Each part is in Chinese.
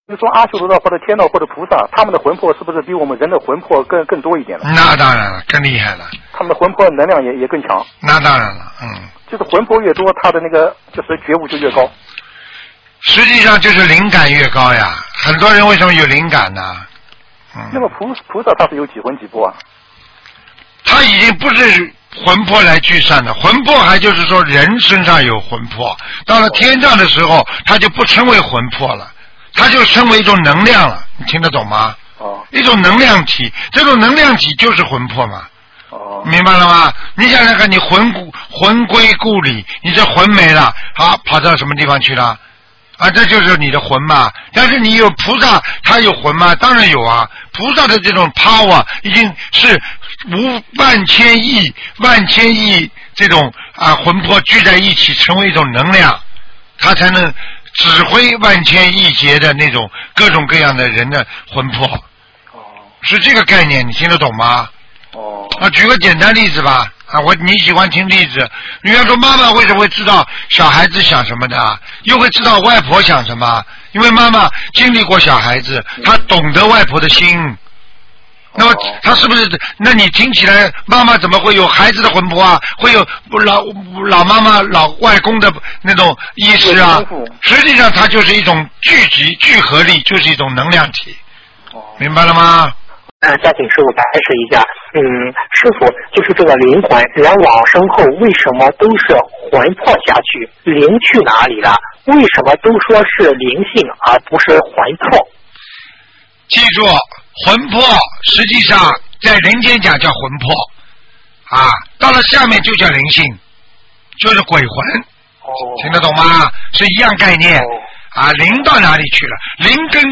就说阿修罗道或者天道或者菩萨，他们的魂魄是不是比我们人的魂魄更多一点了？ 那当然了，更厉害了。 他们的魂魄能量也更强。 那当然了， 就是魂魄越多，他的那个就是觉悟就越高。 实际上就是灵感越高呀。很多人为什么有灵感呢？ 那么菩萨他是有几魂几魄啊？ 他已经不是魂魄来计算的，魂魄还就是说人身上有魂魄，到了天上的时候，他就不称为魂魄了。它就称为一种能量了，你听得懂吗？一种能量体，这种能量体就是魂魄嘛。明白了吗？你想想看，你魂归故里，你这魂没了，好跑到什么地方去了？啊，这就是你的魂嘛。但是你有菩萨，他有魂吗？当然有啊。菩萨的这种 power 已经是万千亿这种魂魄聚在一起，成为一种能量，它才能指挥万千亿劫的那种各种各样的人的魂魄，是这个概念，你听得懂吗？举个简单例子吧，你喜欢听例子，你要说妈妈为什么会知道小孩子想什么的，又会知道外婆想什么？因为妈妈经历过小孩子，她懂得外婆的心。那么他是不是？那你听起来，妈妈怎么会有孩子的魂魄啊？会有老妈妈、老外公的那种意识啊？实际上，它就是一种聚合力，就是一种能量体。明白了吗？ 再请师傅解释一下。师傅，就是这个灵魂，人往生后为什么都是魂魄下去，灵去哪里了？为什么都说是灵性而不是魂魄？ 记住。魂魄实际上在人间讲叫魂魄到了下面就叫灵性，就是鬼魂。听得懂吗？是一样概念灵到哪里去了？灵跟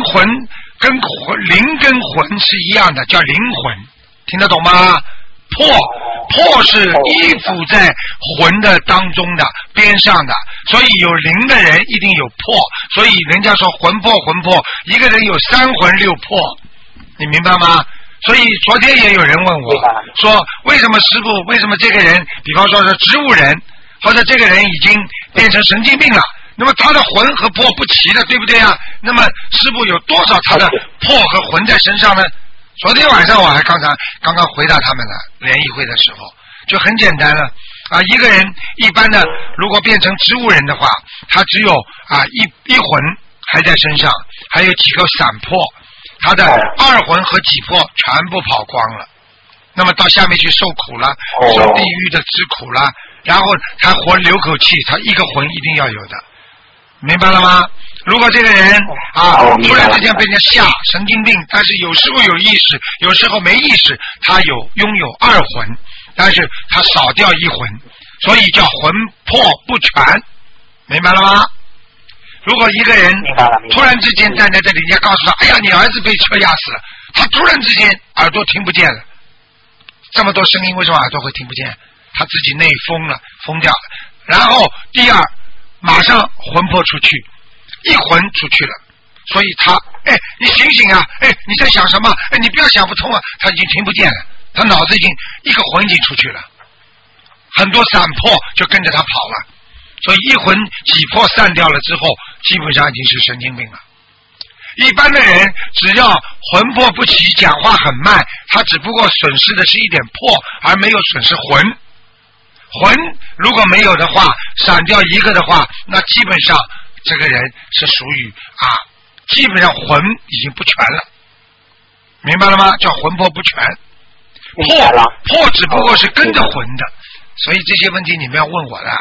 魂是一样的，叫灵魂。听得懂吗？魄是依附在魂的当中的边上的，所以有灵的人一定有魄，所以人家说魂魄，一个人有3魂6魄。你明白吗？所以昨天也有人问我说，为什么师父，为什么这个人，比方说是植物人，或者这个人已经变成神经病了，那么他的魂和魄不齐的，对不对啊？那么师父有多少他的魄和魂在身上呢？昨天晚上我还刚刚回答他们了，联谊会的时候就很简单了一个人一般的如果变成植物人的话，他只有一魂还在身上，还有几个散魄。他的2魂和几魄全部跑光了，那么到下面去受苦了，受地狱的之苦了，然后他活留口气，他一个魂一定要有的，明白了吗？如果这个人突然之间被人家吓神经病，但是有时候有意识，有时候没意识，他拥有2魂，但是他少掉1魂，所以叫魂魄不全，明白了吗？如果一个人突然之间站在这里，人家告诉他，哎呀，你儿子被车压死了，他突然之间耳朵听不见了，这么多声音为什么耳朵会听不见？他自己内封掉了。然后第二，马上魂魄出去，1魂出去了，所以他你醒醒啊，你在想什么？你不要想不通啊，他已经听不见了，他脑子已经1个魂已经出去了，很多散魄就跟着他跑了。所以1魂几魄散掉了之后，基本上已经是神经病了。一般的人只要魂魄不齐，讲话很慢，他只不过损失的是一点魄，而没有损失魂。魂如果没有的话，散掉1个的话，那基本上这个人是属于基本上魂已经不全了，明白了吗？叫魂魄不全。魄只不过是跟着魂的，所以这些问题你们要问我的。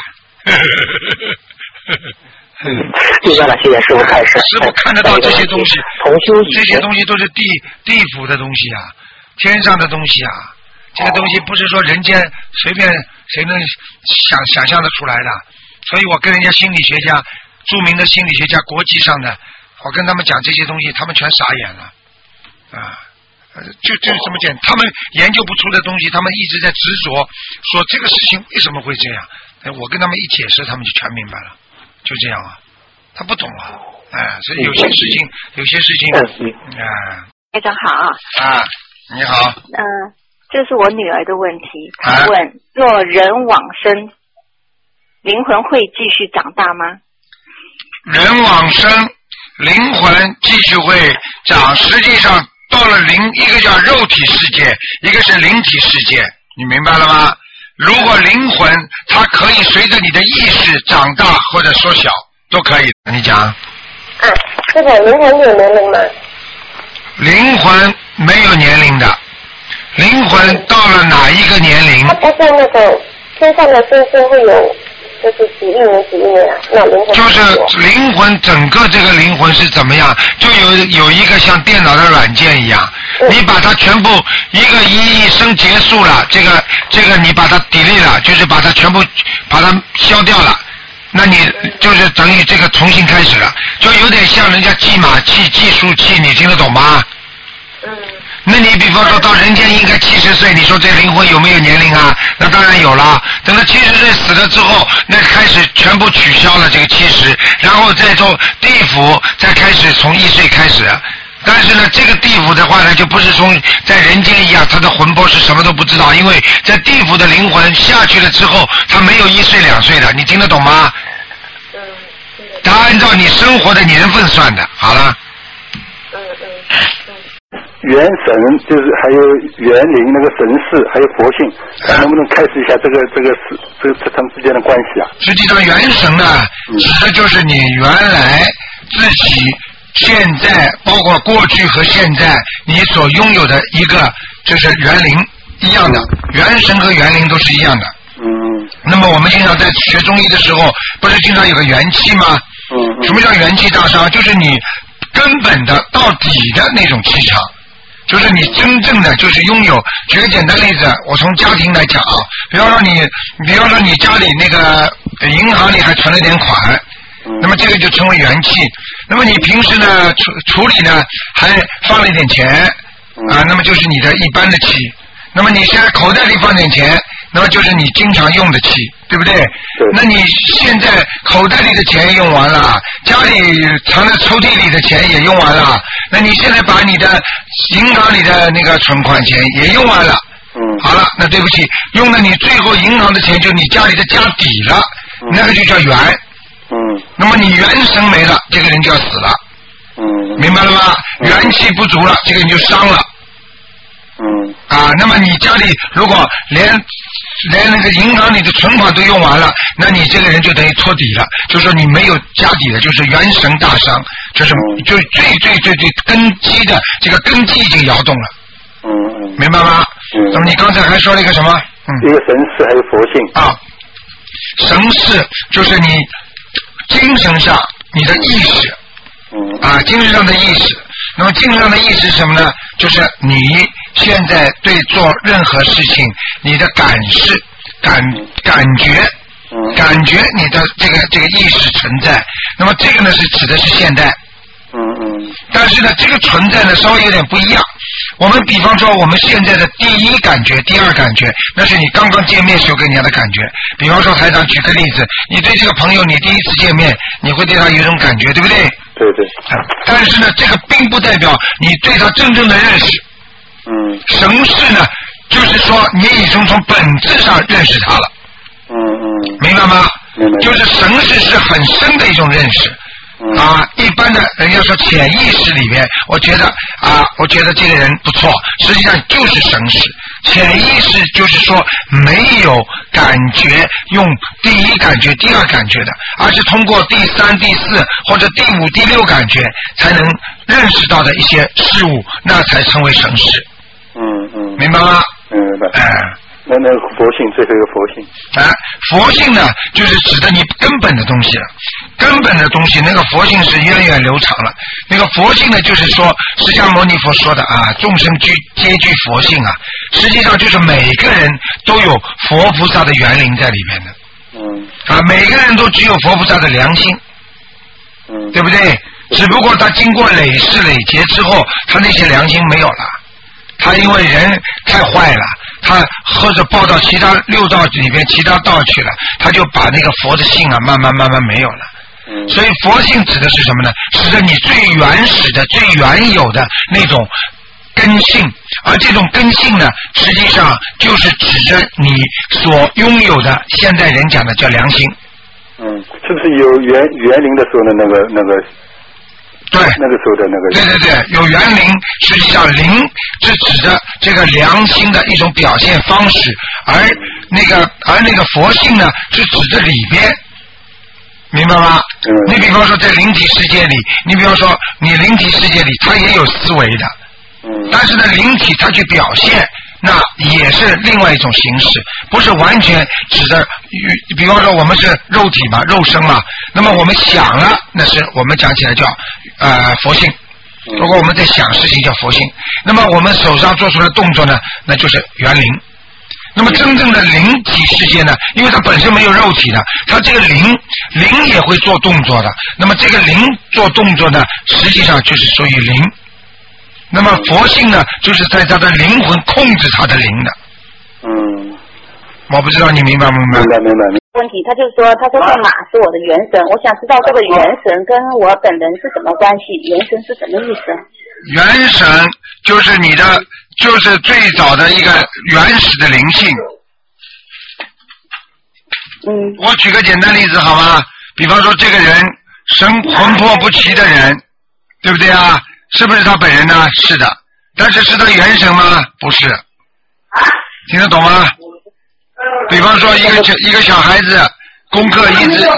明白了，谢谢师傅开始。 师傅看得到这些东西，这些东西都是地府的东西天上的东西这个东西不是说人间随便谁能想象得出来的。所以我跟人家心理学家，著名的心理学家，国际上的，我跟他们讲这些东西，他们全傻眼了就这么简单，他们研究不出的东西，他们一直在执着说这个事情为什么会这样。我跟他们一解释，他们就全明白了，就这样他不懂所以有些事情非常好你好这是我女儿的问题，她问若人往生，灵魂会继续长大吗？ 人往生灵魂继续会长，实际上到了一个叫肉体世界，一个是灵体世界，你明白了吗？如果灵魂它可以随着你的意识长大或者缩小都可以，你讲。 这个灵魂有年龄吗？灵魂没有年龄的，灵魂到了哪一个年龄？ 它不像那个天上的星星会有，就是几亿年啊，那灵魂就是灵魂，整个这个灵魂是怎么样？就有一个像电脑的软件一样，你把它全部一生结束了，这个你把它delete了，就是把它全部把它消掉了。那你就是等于这个重新开始了，就有点像人家计码器、计数器，你听得懂吗？那你比方说到人间应该70岁，你说这灵魂有没有年龄啊？那当然有了。等到70岁死了之后，那开始全部取消了这个70，然后再做地府，再开始从1岁开始。但是呢，这个地府的话呢，就不是从在人间一样，他的魂魄是什么都不知道，因为在地府的灵魂下去了之后，他没有1岁2岁的，你听得懂吗？他按照你生活的年份算的。好了。 元神就是还有元灵那个神识，还有佛性，看能不能开始一下这他们之间的关系啊？ 实际上元神呢，指的就是你原来自己现在包括过去和现在你所拥有的一个就是元灵一样的，元神和元灵都是一样的。那么我们经常在学中医的时候，不是经常有个元气吗？什么叫元气大伤？就是你根本的到底的那种气场。就是你真正的就是拥有，举个简单例子，我从家庭来讲啊，比方说你家里那个银行里还存了点款，那么这个就称为元气。那么你平时呢处理呢还放了一点钱啊，那么就是你的一般的气。那么你现在口袋里放点钱，那么就是你经常用的气，对不对？那你现在口袋里的钱用完了，家里藏在抽屉里的钱也用完了，那你现在把你的银行里的那个存款钱也用完了。好了，那对不起，用了你最后银行的钱，就你家里的家底了，那个就叫元。那么你元神没了，这个人就要死了。明白了吗？元气不足了，这个人就伤了。那么你家里如果连那个银行里的存款都用完了，那你这个人就等于戳底了，就说你没有家底了，就是元神大伤，就是就最根基的这个根基已经摇动了。明白吗？那么你刚才还说了一个什么？ 一个神识还有佛性。 神识就是你精神上你的意识。精神上的意识。那么精神上的意识是什么呢？就是你现在对做任何事情你的感觉你的这个意识存在。那么这个呢是指的是现代。但是呢这个存在呢稍微有点不一样。我们比方说我们现在的第一感觉第二感觉，那是你刚刚见面时候给人家的感觉。比方说台长举个例子，你对这个朋友你第一次见面你会对他有一种感觉，对不对？ 对。 但是呢这个并不代表你对他真正的认识。神识呢就是说你已经从本质上认识他了。明白吗？就是神识是很深的一种认识。一般的人家说潜意识里面，我觉得这个人不错，实际上就是神识。潜意识就是说没有感觉，用第一感觉第二感觉的，而是通过第三第四或者第五第六感觉才能认识到的一些事物，那才称为神识。明白吗？ 明白。那佛性，最后一个佛性。 佛性呢，就是指的你根本的东西了。根本的东西，那个佛性是源远流长了。那个佛性呢，就是说释迦牟尼佛说的众生皆具佛性啊。实际上就是每个人都有佛菩萨的园林在里面的。每个人都只有佛菩萨的良心。对不对？只不过他经过累世累劫之后，他那些良心没有了。他因为人太坏了，他或者报到其他六道里边其他道去了，他就把那个佛的性慢慢没有了。所以佛性指的是什么呢？指的你最原始的最原有的那种根性，而这种根性呢实际上就是指着你所拥有的，现在人讲的叫良心。 是不是有园林的时候的那个对， 那个时候的那个。 对对对，有园灵，实际上灵是指的这个良心的一种表现方式，而那个佛性呢是指着里边，明白吗？你比方说在灵体世界里，你比方说你灵体世界里它也有思维的，但是呢灵体它去表现。那也是另外一种形式，不是完全指的，比方说我们是肉体嘛，肉身嘛，那么我们想了，那是我们讲起来叫佛性。如果我们在想事情叫佛性，那么我们手上做出来动作呢，那就是园灵。那么真正的灵体世界呢，因为它本身没有肉体的，它这个灵也会做动作的。那么这个灵做动作呢，实际上就是属于灵。那么佛性呢，就是在他的灵魂控制他的灵的。我不知道你明白不明白？ 明白。 问题，他就说这马是我的元神，我想知道这个元神跟我本人是什么关系？元神是什么意思？ 元神就是你的，就是最早的一个原始的灵性。我举个简单例子好吗？比方说这个人魂魄不齐的人，对不对啊？是不是他本人呢？是的，但是是他元神吗？不是。听得懂吗？比方说一个小孩子功课一直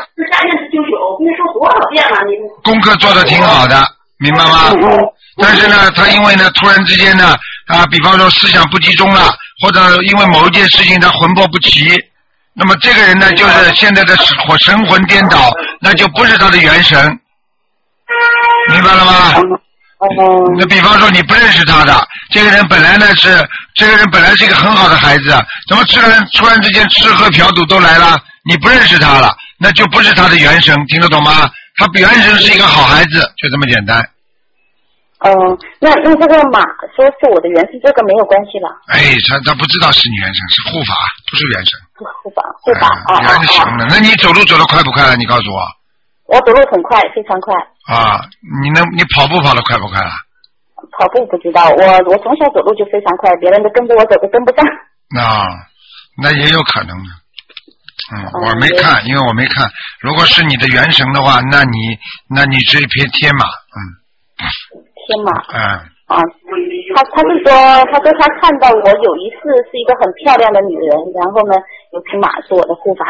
功课做得挺好的，明白吗？但是呢，他因为呢突然之间呢比方说思想不集中了，或者因为某一件事情他魂魄不齐，那么这个人呢就是现在的神魂颠倒，那就不是他的元神，明白了吗？那比方说你不认识他的这个人本来是一个很好的孩子，怎么突然之间吃喝嫖赌都来了，你不认识他了，那就不是他的元神，听得懂吗？他元神是一个好孩子，就这么简单。 那这个马说是我的元神，这个没有关系了。 他不知道是你元神，是护法，不是元神。护法。 元神的，那你走路走得快不快了？你告诉我。 我走路很快，非常快。 你跑步跑得快不快了？ 跑步不知道，我从小走路就非常快，别人都跟着我走都跟不上。 那也有可能的。我没看，因为我没看。如果是你的元神的话，那你是一匹天马。 天马。他是说他看到我有一次是一个很漂亮的女人，然后呢有匹马是我的护法。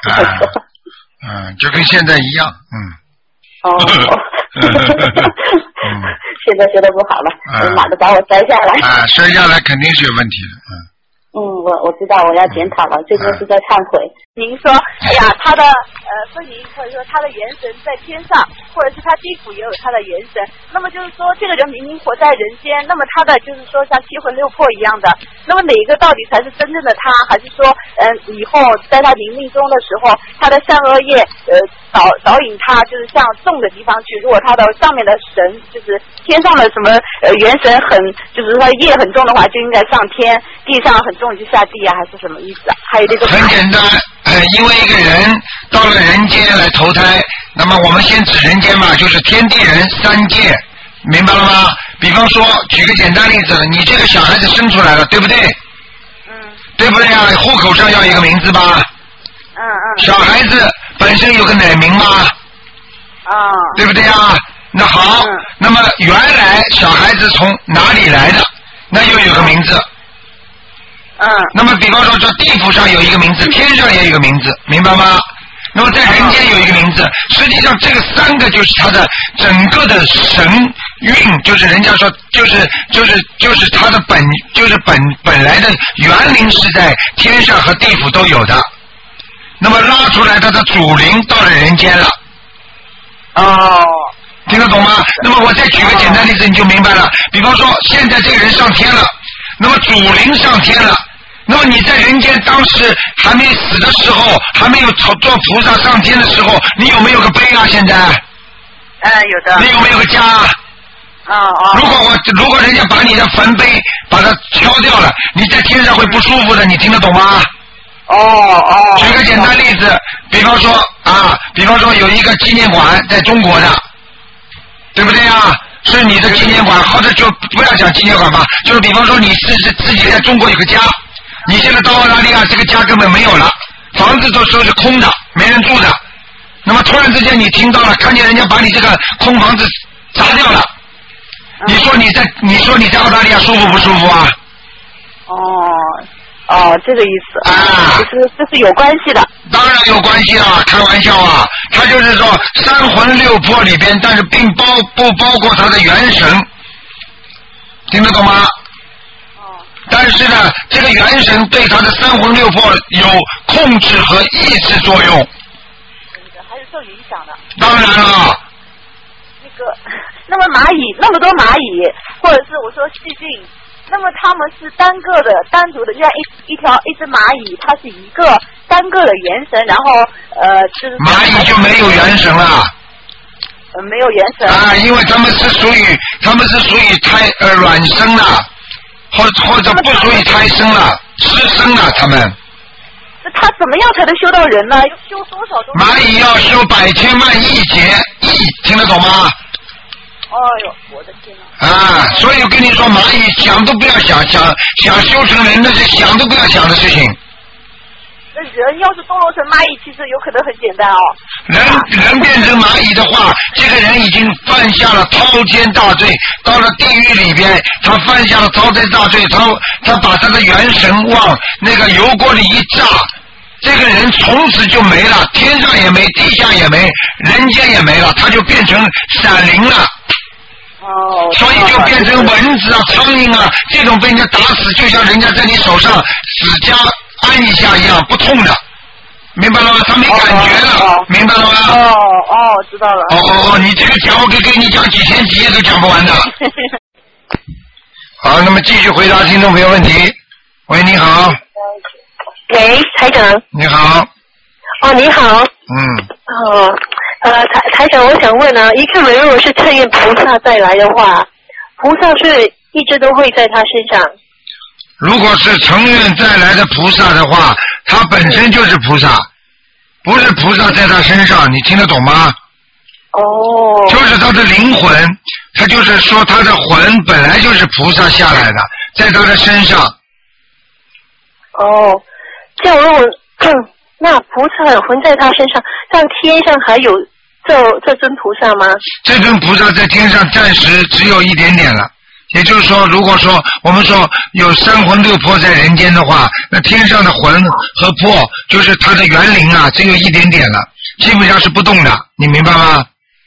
就跟现在一样。 现在学的不好了，马都把我摔下来。 摔下来肯定是有问题的。 我知道，我要检讨了，最近是在忏悔。 您说，他的分灵或者说他的元神在天上，或者是他地府也有他的元神。那么就是说，这个人明明活在人间，那么他的就是说像七魂六魄一样的，那么哪一个到底才是真正的他？还是说，以后在他临命终的时候，他的善恶业导引他就是向重的地方去？如果他的上面的神就是天上的什么元神就是说业很重的话，就应该上天；地上很重就下地还是什么意思？还有这个很简单，因为一个人到了人间来投胎，那么我们先指人间嘛，就是天地人三界，明白了吗？比方说，举个简单例子，你这个小孩子生出来了，对不对？对不对啊？户口上要一个名字吧？小孩子本身有个奶名吗？对不对啊？那好，那么原来小孩子从哪里来的？那又有个名字。那么比方说，这地府上有一个名字，天上也有一个名字，明白吗？那么在人间有一个名字，实际上这个三个就是他的整个的神韵，就是人家说就是他的本来的元灵是在天上和地府都有的，那么拉出来他的主灵到了人间了。听得懂吗？那么我再举个简单例子你就明白了。比方说现在这个人上天了，那么主灵上天了，那么你在人间当时还没死的时候，还没有做菩萨上天的时候，你有没有个碑啊？现在有的。 你有没有个家？如果人家把你的坟碑把它敲掉了，你在天上会不舒服的，你听得懂吗？举个简单例子，比方说有一个纪念馆在中国的，对不对啊？是你的纪念馆，或者就不要讲纪念馆吧，就是比方说你是自己在中国有个家，你现在到澳大利亚这个家根本没有了，房子都是空的，没人住的。那么突然之间你听到了，看见人家把你这个空房子砸掉了。你说你在澳大利亚舒服不舒服啊？ 这个意思啊， 这是有关系的。 当然有关系啊，开玩笑啊，他就是说三魂六魄里边，但是并不包括他的元神，听得懂吗？但是呢，这个元神对他的三魂六魄有控制和抑制作用。 还是受影响的。 当然了。 那么蚂蚁那么多蚂蚁，或者是我说细菌，那么它们是单个的、单独的，就像一只蚂蚁，它是一个单个的元神，然后就是蚂蚁就没有元神了。 没有元神啊，因为他们是属于卵生的，或者不属于胎生了，湿生了他们。 那他怎么样才能修到人呢？要修多少东西？ 蚂蚁要修百千万亿劫，听得懂吗？ 哎呦，我的天哪！ 啊，所以我跟你说，蚂蚁想都不要想修成人，那是想都不要想的事情。 那人要是堕落成蚂蚁，其实有可能很简单哦。 人变成蚂蚁的话，这个人已经犯下了滔天大罪，到了地狱里边，他犯下了滔天大罪，他把他的元神往那个油锅里一炸，这个人从此就没了，天上也没，地下也没，人间也没了，他就变成闪灵了。所以就变成蚊子啊、苍蝇啊，这种被人家打死，就像人家在你手上指甲按一下一样，不痛的，明白了吗？他没感觉了，明白了吗？ 知道了。 你这个讲我可以给你讲几天几夜都讲不完的。好，那么继续回答听众朋友问题。喂，你好。 喂，台长。 你好。 你好。台长，我想问啊，一个人如果是趁愿菩萨再来的话，菩萨是一直都会在他身上。 如果是乘愿再来的菩萨的话，他本身就是菩萨，不是菩萨在他身上，你听得懂吗？就是他的灵魂，他就是说他的魂本来就是菩萨下来的，在他的身上。 这样如果那菩萨的魂在他身上，像天上还有这尊菩萨吗？ 这尊菩萨在天上暂时只有一点点了，也就是说，如果说我们说有三魂六魄在人间的话，那天上的魂和魄就是它的元灵啊，只有一点点了，基本上是不动的，你明白吗？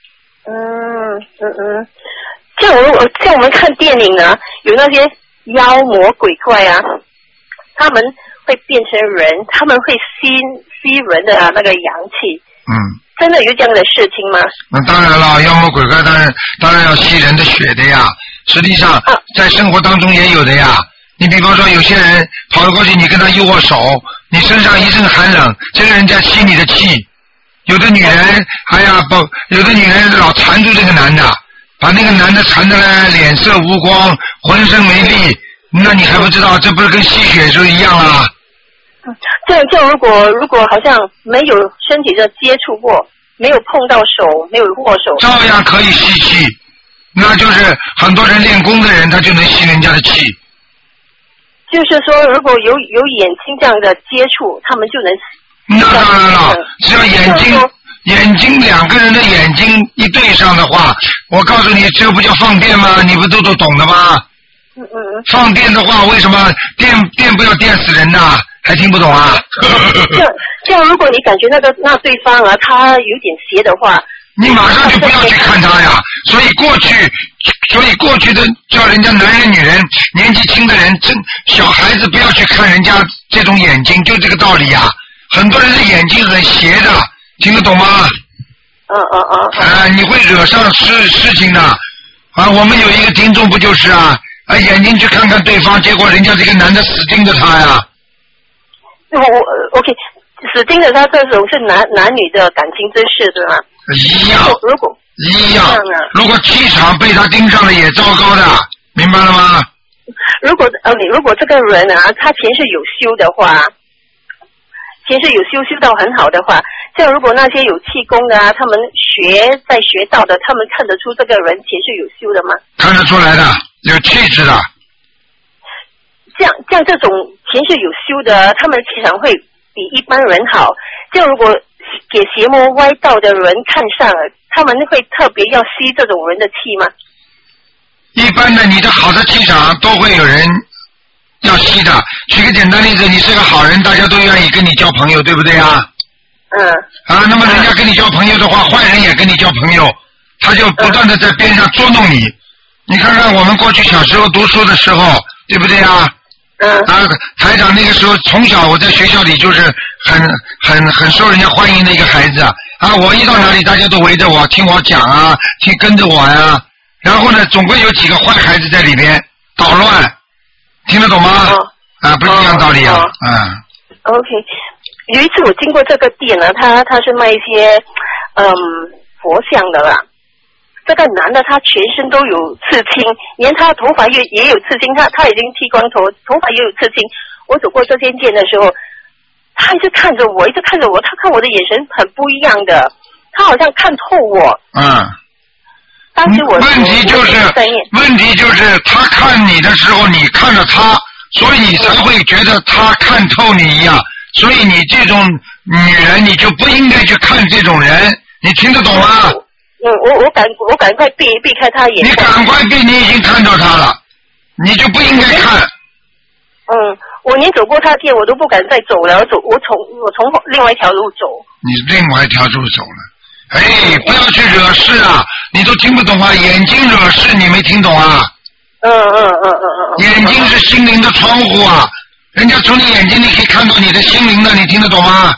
像我们看电影啊，有那些妖魔鬼怪啊，他们会变成人，他们会吸人的那个阳气。真的有这样的事情吗？ 那当然了，妖魔鬼怪当然要吸人的血的呀。实际上，在生活当中也有的呀。你比方说，有些人跑过去，你跟他一握手，你身上一阵寒冷，这个人在吸你的气。有的女人，有的女人老缠住这个男的，把那个男的缠得来脸色无光，浑身没力，那你还不知道，这不是跟吸血就一样啦？ 这样如果好像没有身体的接触过，没有碰到手，没有握手， 照样可以吸气。那就是很多人练功的人，他就能吸人家的气。 就是说，如果有眼睛这样的接触，他们就能。 那当然了，只要眼睛两个人的眼睛一对上的话，我告诉你，这不叫放电吗？你不都懂的吗？放电的话，为什么电不要电死人呐？还听不懂啊？ 这样，如果你感觉那对方啊，他有点邪的话， 你马上就不要去看他呀。所以过去的叫人家男人女人年纪轻的人，小孩子不要去看人家这种眼睛，就这个道理呀。很多人的眼睛很邪的，听得懂吗？你会惹上事情的。我们有一个听众不就是眼睛去看看对方，结果人家这个男的死盯着他呀。 OK， 死盯着他这种是男女的感情之事，对吗？ 一样。如果气场被他盯上了，也糟糕的，明白了吗？ 如果这个人啊，他前世有修的话，前世有修到很好的话，像如果那些有气功的啊，他们在学道的，他们看得出这个人前世有修的吗？ 看得出来的，有气质的。 像这种前世有修的，他们的气场会比一般人好。像如果给邪魔歪道的人看上了，他们会特别要吸这种人的气吗？ 一般的，你的好的气场都会有人要吸的。举个简单例子，你是个好人，大家都愿意跟你交朋友，对不对啊？那么人家跟你交朋友的话，坏人也跟你交朋友，他就不断的在边上捉弄你。你看看我们过去小时候读书的时候，对不对啊？台长那个时候从小我在学校里就是很受人家欢迎的一个孩子啊，我一到哪里大家都围着我听我讲啊，跟着我呀。然后呢，总归有几个坏孩子在里边捣乱，听得懂吗？不是一样道理啊。 OK， 有一次我经过这个店呢，他是卖一些佛像的啦。这个男的他全身都有刺青，连他头发也有刺青，他已经剃光头发也有刺青。我走过这间店的时候，他一直看着我，他看我的眼神很不一样的，他好像看透我。当时问题就是他看你的时候，你看着他，所以你才会觉得他看透你一样。所以你这种女人，你就不应该去看这种人，你听得懂吗？我赶快避开他眼。 你赶快避，你已经看到他了，你就不应该看。 我连走过他店我都不敢再走了，我从另外一条路走。 你另外一条路走了。不要去惹事啊！你都听不懂啊！眼睛惹事，你没听懂啊？眼睛是心灵的窗户啊！人家从你眼睛里可以看到你的心灵的，你听得懂吗？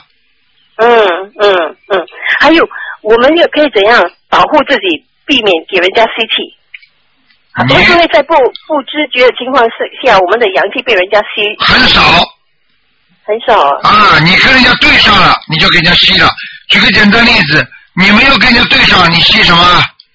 还有，我们也可以怎样保护自己，避免给人家吸气？因为在不知觉的情况下，我们的阳气被人家吸。 很少。你跟人家对上了，你就给人家吸了。举个简单例子。你没有跟人家对上，你吸什么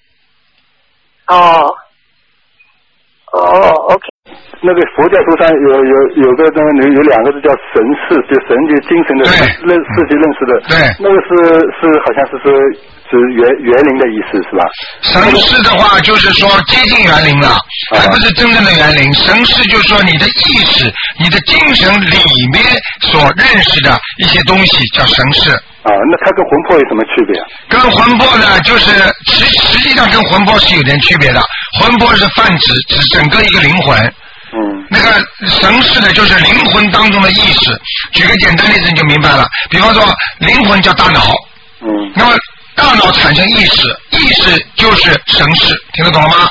？OK。 那个佛教书上有个有两个字叫神识，就神就精神的世界认识的。 对。 那个是好像是园林的意思是吧？ 神识的话就是说接近园林了，还不是真正的园林。神识就是说你的意识、你的精神里面所认识的一些东西叫神识。 那它跟魂魄有什么区别啊？ 跟魂魄呢，就是实际上跟魂魄是有点区别的。魂魄是泛指整个一个灵魂。那个神识呢，就是灵魂当中的意识。举个简单例子你就明白了。比方说，灵魂叫大脑。那么大脑产生意识，意识就是神识，听得懂了吗？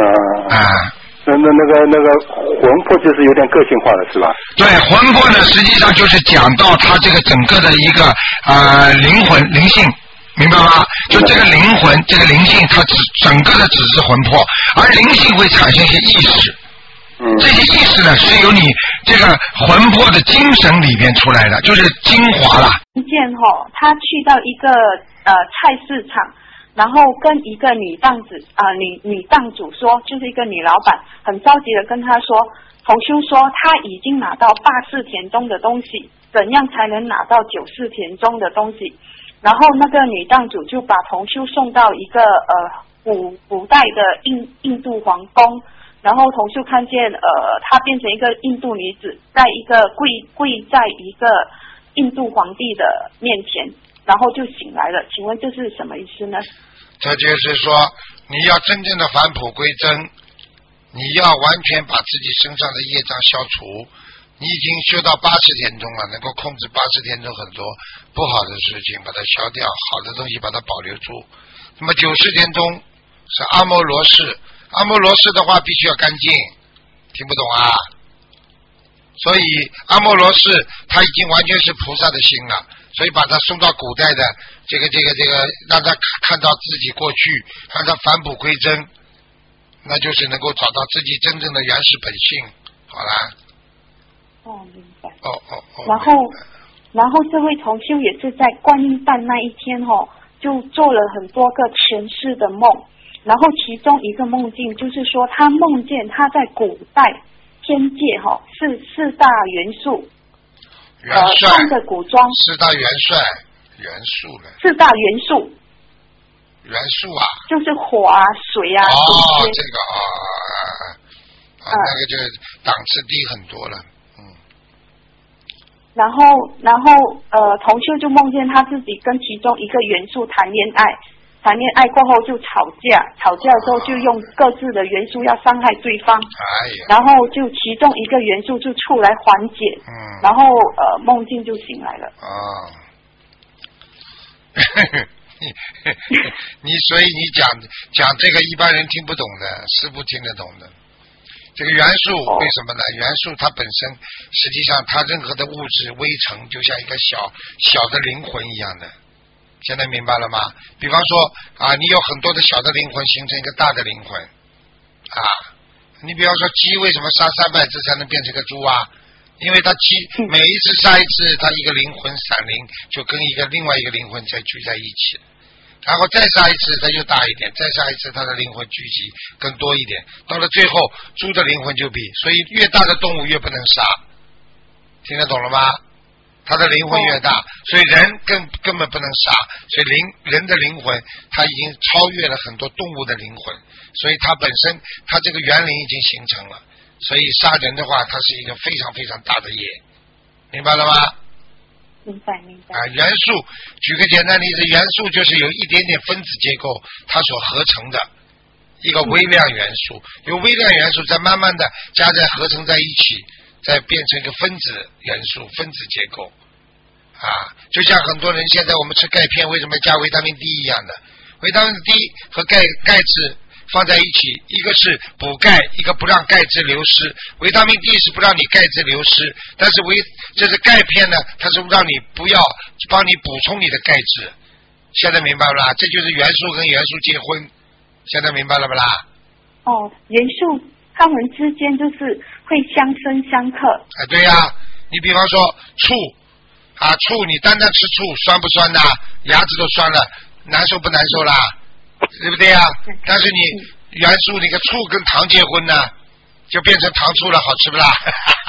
那个魂魄就是有点个性化了，是吧？ 对，魂魄呢，实际上就是讲到它这个整个的一个灵魂灵性，明白吗？就这个灵魂这个灵性，它整个的只是魂魄，而灵性会产生一些意识。这些意识呢，是由你这个魂魄的精神里边出来的，就是精华了。 他去到一个菜市场。然后跟一个女档主说，就是一个女老板，很着急的跟她说，同修说他已经拿到84田中的东西，怎样才能拿到94田中的东西？然后那个女档主就把同修送到一个古代的印度皇宫，然后同修看见她变成一个印度女子，在一个跪在一个印度皇帝的面前。然后就醒来了，请问这是什么意思呢？ 这就是说，你要真正的返璞归真，你要完全把自己身上的业障消除。你已经修到80田中了，能够控制80田中很多不好的事情，把它消掉，好的东西把它保留住。那么90田中是阿摩罗氏，阿摩罗氏的话必须要干净，听不懂啊？所以阿摩罗氏他已经完全是菩萨的心了。所以把他送到古代的这个，让他看到自己过去，让他返璞归真，那就是能够找到自己真正的原始本性。好啦。 明白。然后这位同修也是在观音诞那一天就做了很多个前世的梦，然后其中一个梦境就是说他梦见他在古代天界是四大元素。穿着古装， 四大元帅元素了。 四大元素。 元素啊。 就是火啊、水啊。 这个那个就档次低很多了。 然后同修就梦见他自己跟其中一个元素谈恋爱过后就吵架之后就用各自的元素要伤害对方，然后就其中一个元素就出来缓解，然后梦境就醒来了。 所以你讲这个一般人听不懂的，师父听得懂的。这个元素为什么呢？元素它本身实际上它任何的物质微尘就像一个小的灵魂一样的。现在明白了吗？比方说你有很多的小的灵魂形成一个大的灵魂你比方说鸡为什么杀300只才能变成个猪啊？因为它鸡每一次杀一次，它一个灵魂闪灵就跟另外一个灵魂再聚在一起，然后再杀一次它就大一点，再杀一次它的灵魂聚集更多一点，到了最后猪的灵魂就所以越大的动物越不能杀，听得懂了吗？它的灵魂越大，所以人根本不能杀，所以人的灵魂它已经超越了很多动物的灵魂，所以它本身它这个元灵已经形成了，所以杀人的话它是一个非常非常大的业，明白了吗？ 明白元素，举个简单例子，元素就是有一点点分子结构它所合成的一个微量元素，由微量元素再慢慢的加在合成在一起，再变成一个分子元素分子结构就像很多人现在我们吃钙片为什么加维他命 D 一样的，维他命 D 和钙质放在一起，一个是补钙，一个不让钙质流失。维他命 D 是不让你钙质流失，但是这是钙片呢，它是让你不要帮你补充你的钙质。现在明白了吧？这就是元素跟元素结婚，现在明白了不啦？ 元素它们之间就是会相生相克。 对呀，你比方说醋醋你单单吃醋酸不酸的？牙齿都酸了，难受不难受啦？对不对呀？但是你元素那个醋跟糖结婚呢，就变成糖醋了，好吃不啦？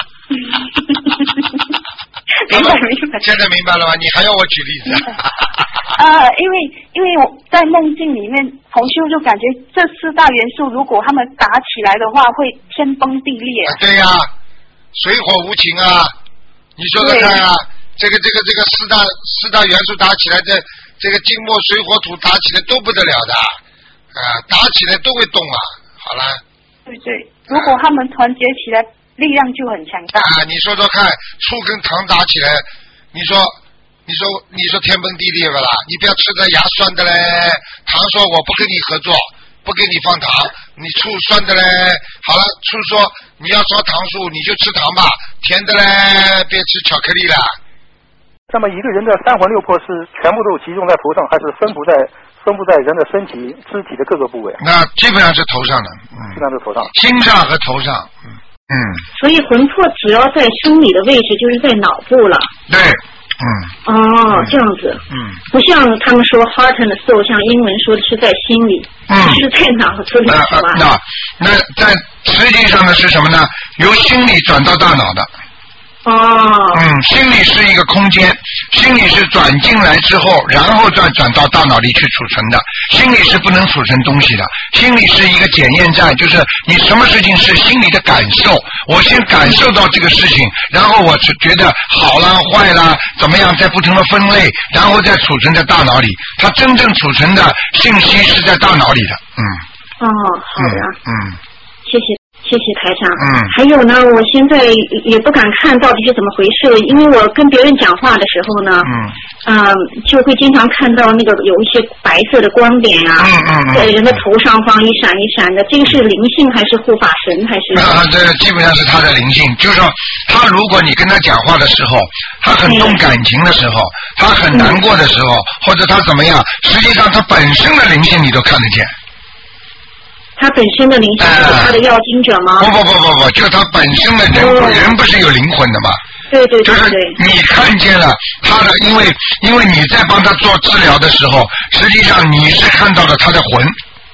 明白。 现在明白了吗？你还要我举例子？ 因为我在梦境里面，同修就感觉这4大元素，如果他们打起来的话，会天崩地裂。 对呀，水火无情啊！你说说看啊，这个四大元素打起来，这个金木水火土打起来都不得了的打起来都会动好了。 对，如果他们团结起来，力量就很强大你说说看，醋跟糖打起来，你说天崩地裂吧啦？你不要吃的牙酸的嘞，糖说我不跟你合作，不给你放糖，你醋酸的嘞，好了，醋说你要烧糖素你就吃糖吧，甜的嘞别吃巧克力了。 那么一个人的三魂六魄是全部都集中在头上，还是分布在人的身体肢体的各个部位？ 那基本上是头上的， 基本上是头上， 心上和头上， 所以魂魄主要在生理的位置就是在脑部了。 对， 这样子，不像他们说 heart and soul， 像英文说的是在心里，是在脑子里是吧？ 那在实际上呢是什么呢？由心理转到大脑的。心理是一个空间，心理是转进来之后，然后再转到大脑里去储存的。心理是不能储存东西的，心理是一个检验站，就是你什么事情是心理的感受，我先感受到这个事情，然后我觉得好啦坏啦怎么样，再不停的分类，然后再储存在大脑里。它真正储存的信息是在大脑里的。 好的。谢谢台长。还有呢，我现在也不敢看到底是怎么回事，因为我跟别人讲话的时候呢，就会经常看到那个有一些白色的光点在人的头上方一闪一闪的，这个是灵性还是护法神还是？ 这基本上是他的灵性，就是说他如果你跟他讲话的时候，他很动感情的时候，他很难过的时候，或者他怎么样，实际上他本身的灵性你都看得见。 他本身的灵性是他的要经者吗？ 不，就他本身的人不是有灵魂的吗？ 对， 就是你看见了他的，因为你在帮他做治疗的时候，实际上你是看到了他的魂。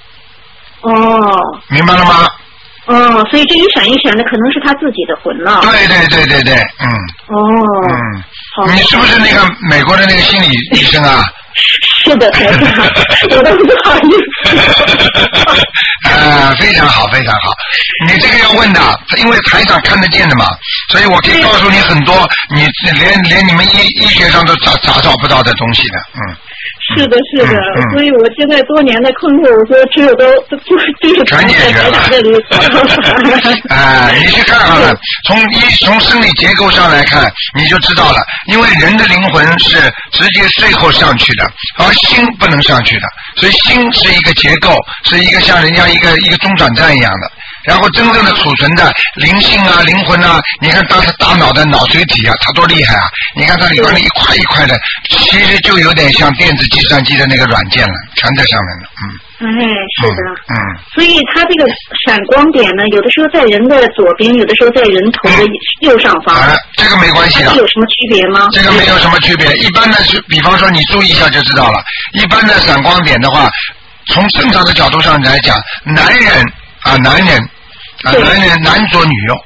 明白了吗？ 所以这一闪一闪的可能是他自己的魂了。 对， 好。 你是不是那个美国的那个心理医生啊？ 是的，台长，我都不好意思。 非常好，非常好。你这个要问的，因为台长看得见的嘛，所以我可以告诉你很多你连你们医学上都找不到的东西的， 是的，是的，所以我现在多年的困惑，我说只有就是全解决了。你去看好了，从生理结构上来看，你就知道了。因为人的灵魂是直接最后上去的，而心不能上去的，所以心是一个结构，是一个像人家一个中转站一样的。然后真正的储存的灵性啊、灵魂啊，你看大脑的脑髓体啊，它多厉害啊！你看它里边一块一块的，其实就有点像电子计算机的那个软件了，全在上面的， 是的，所以它这个闪光点呢，有的时候在人的左边，有的时候在人头的右上方。 这个没关系的。 有什么区别吗？ 这个没有什么区别。一般的是，比方说你注意一下就知道了。一般的闪光点的话，从正常的角度上来讲，男人男左女右。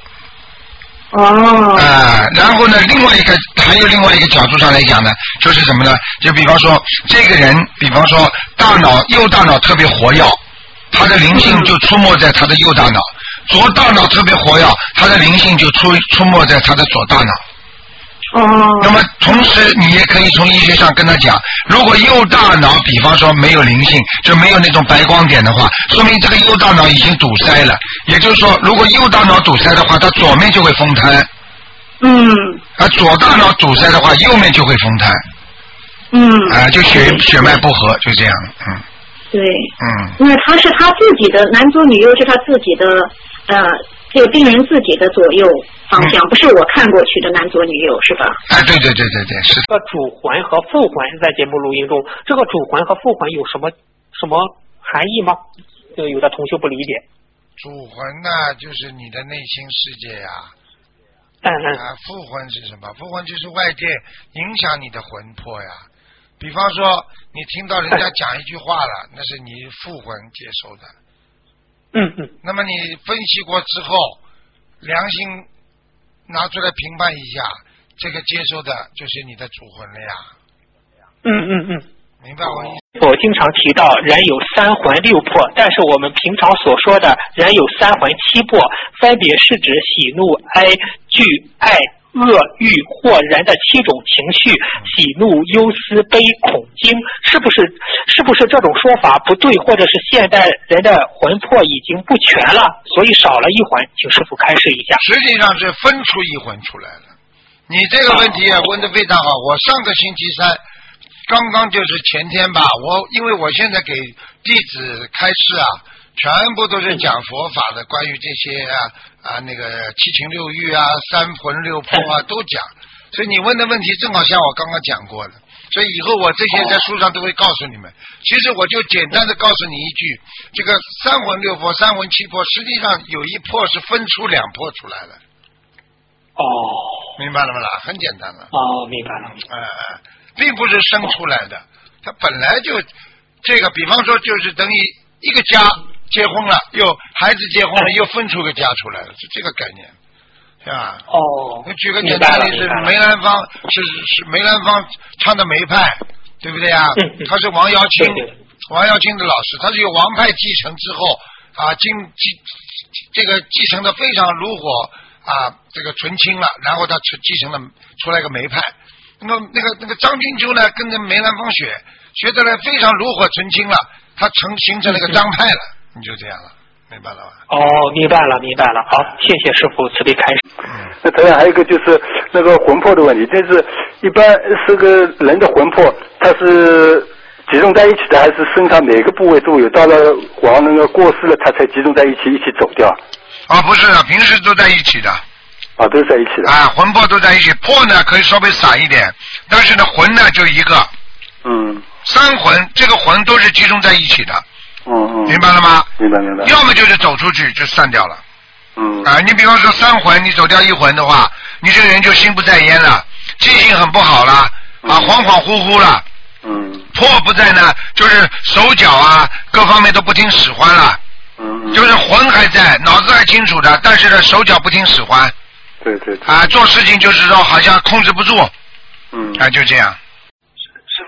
然后呢，还有另外一个角度上来讲呢，就是什么呢？就比方说这个人，比方说右大脑特别活跃，他的灵性就出没在他的右大脑；左大脑特别活跃，他的灵性就出没在他的左大脑。那么同时你也可以从医学上跟他讲，如果右大脑比方说没有灵性，就没有那种白光点的话，说明这个右大脑已经堵塞了。也就是说，如果右大脑堵塞的话，它左面就会风瘫。而左大脑堵塞的话，右面就会风瘫。就血脉不和，就这样。 对。因为他是他自己的男左女右，是他自己的这个病人自己的左右方向，不是我看过去的男左女右，是吧？ 对，是的。 主魂和副魂在节目录音中，这个主魂和副魂有什么含义吗？有的同学不理解。 主魂呢，就是你的内心世界呀。副魂是什么？副魂就是外界影响你的魂魄呀。比方说，你听到人家讲一句话了，那是你副魂接收的。那么你分析过之后，良心拿出来评判一下，这个接收的就是你的主魂了呀。明白我意思？ 我经常提到人有3魂6魄，但是我们平常所说的人有3魂7魄，分别是指喜怒哀惧爱恶欲惑人的7种情绪，喜怒忧思悲恐惊，是不是这种说法不对，或者是现代人的魂魄已经不全了，所以少了一魂？请师父开示一下。 实际上是分出一魂出来了。你这个问题也问得非常好。我上个星期三刚刚就是前天吧，因为我现在给弟子开示啊，全部都是讲佛法的，关于这些那个七情六欲啊、3魂6魄啊都讲。所以你问的问题正好像我刚刚讲过的，所以以后我这些在书上都会告诉你们。其实我就简单的告诉你一句，这个3魂6魄、3魂7魄，实际上有一魄是分出2魄出来了。明白了吗啦？很简单了。 明白了。 并不是生出来的，它本来就这个，比方说就是等于一个家结婚了，孩子结婚了，又分出个家出来了，是这个概念，是吧？我举个简单例子，梅兰芳是梅兰芳唱的梅派，对不对啊？他是王瑶卿的老师，他是由王派继承之后这个继承的非常炉火这个纯青了，然后他继承了出来个梅派。那个张君秋呢，跟着梅兰芳学得来非常炉火纯青了，他形成了个张派了，你就这样了，明白了吧？ 明白了。好，谢谢师父慈悲开示。 那当然还有一个就是那个魂魄的问题，就是一般是个人的魂魄，它是集中在一起的，还是身上每个部位都有，到了往那个过世了，它才集中在一起走掉？ 不是的，平时都在一起的。 都在一起的。 魂魄都在一起，魄呢可以稍微散一点，但是呢魂呢就一个。3魂，这个魂都是集中在一起的。明白了吗？ 明白。 要么就是走出去就散掉了。你比方说3魂，你走掉1魂的话，你这个人就心不在焉了，记性很不好了，恍恍惚惚了。魄不在呢，就是手脚各方面都不听使唤了。就是魂还在，脑子还清楚的，但是呢手脚不听使唤。 对。 做事情就是说好像控制不住。就这样。 师父说一个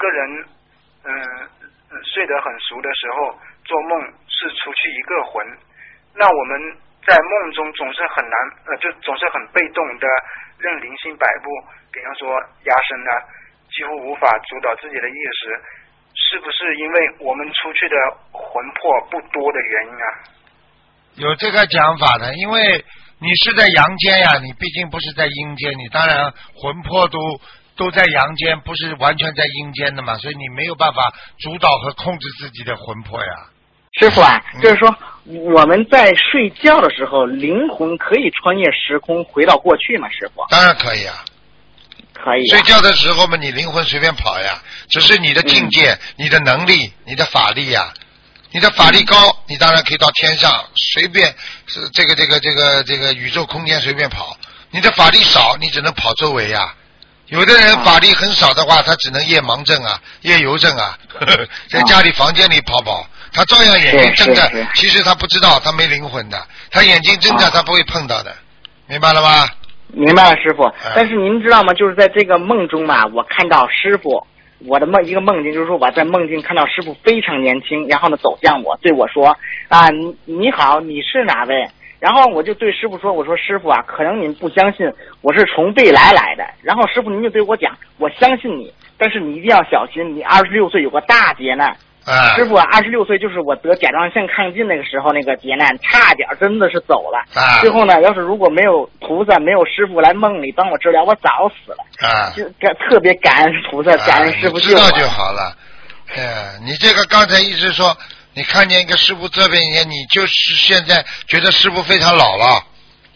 个人睡得很熟的时候，做梦是除去一个魂，那我们在梦中总是很难就总是很被动的任灵性摆布，比方说压身啊，几乎无法主导自己的意识，是不是因为我们出去的魂魄不多的原因啊？ 有这个讲法的，因为你是在阳间呀，你毕竟不是在阴间，你当然魂魄都在阳间，不是完全在阴间的嘛，所以你没有办法主导和控制自己的魂魄呀。 师傅啊，就是说我们在睡觉的时候，灵魂可以穿越时空回到过去吗？师傅？ 当然可以啊。 可以、啊。 睡觉的时候嘛，你灵魂随便跑呀，只是你的境界、你的能力、你的法力呀。你的法力高，你当然可以到天上随便是这个宇宙空间随便跑。你的法力少，你只能跑周围呀。有的人法力很少的话，他只能夜盲症啊、夜游症啊，在家里房间里跑，他照样眼睛睁着，其实他不知道，他没灵魂的，他眼睛睁着，他不会碰到的，明白了吗？ 明白了，师傅。但是您知道吗？就是在这个梦中嘛，我看到师傅。我的一个梦境就是说，我在梦境看到师傅非常年轻，然后呢走向我，对我说啊，你好，你是哪位？然后我就对师傅说，我说师傅啊，可能您不相信，我是从未来的。然后师傅您就对我讲，我相信你，但是你一定要小心，你26岁有个大劫难。师傅啊，26岁就是我得甲状腺亢进那个时候那个劫难，差点真的是走了。最后呢，要是如果没有菩萨，没有师傅来梦里帮我治疗，我早死了。就特别感恩菩萨，感恩师傅救我。 知道就好了。你这个刚才意思说，你看见一个师傅这边，你就是现在觉得师傅非常老了。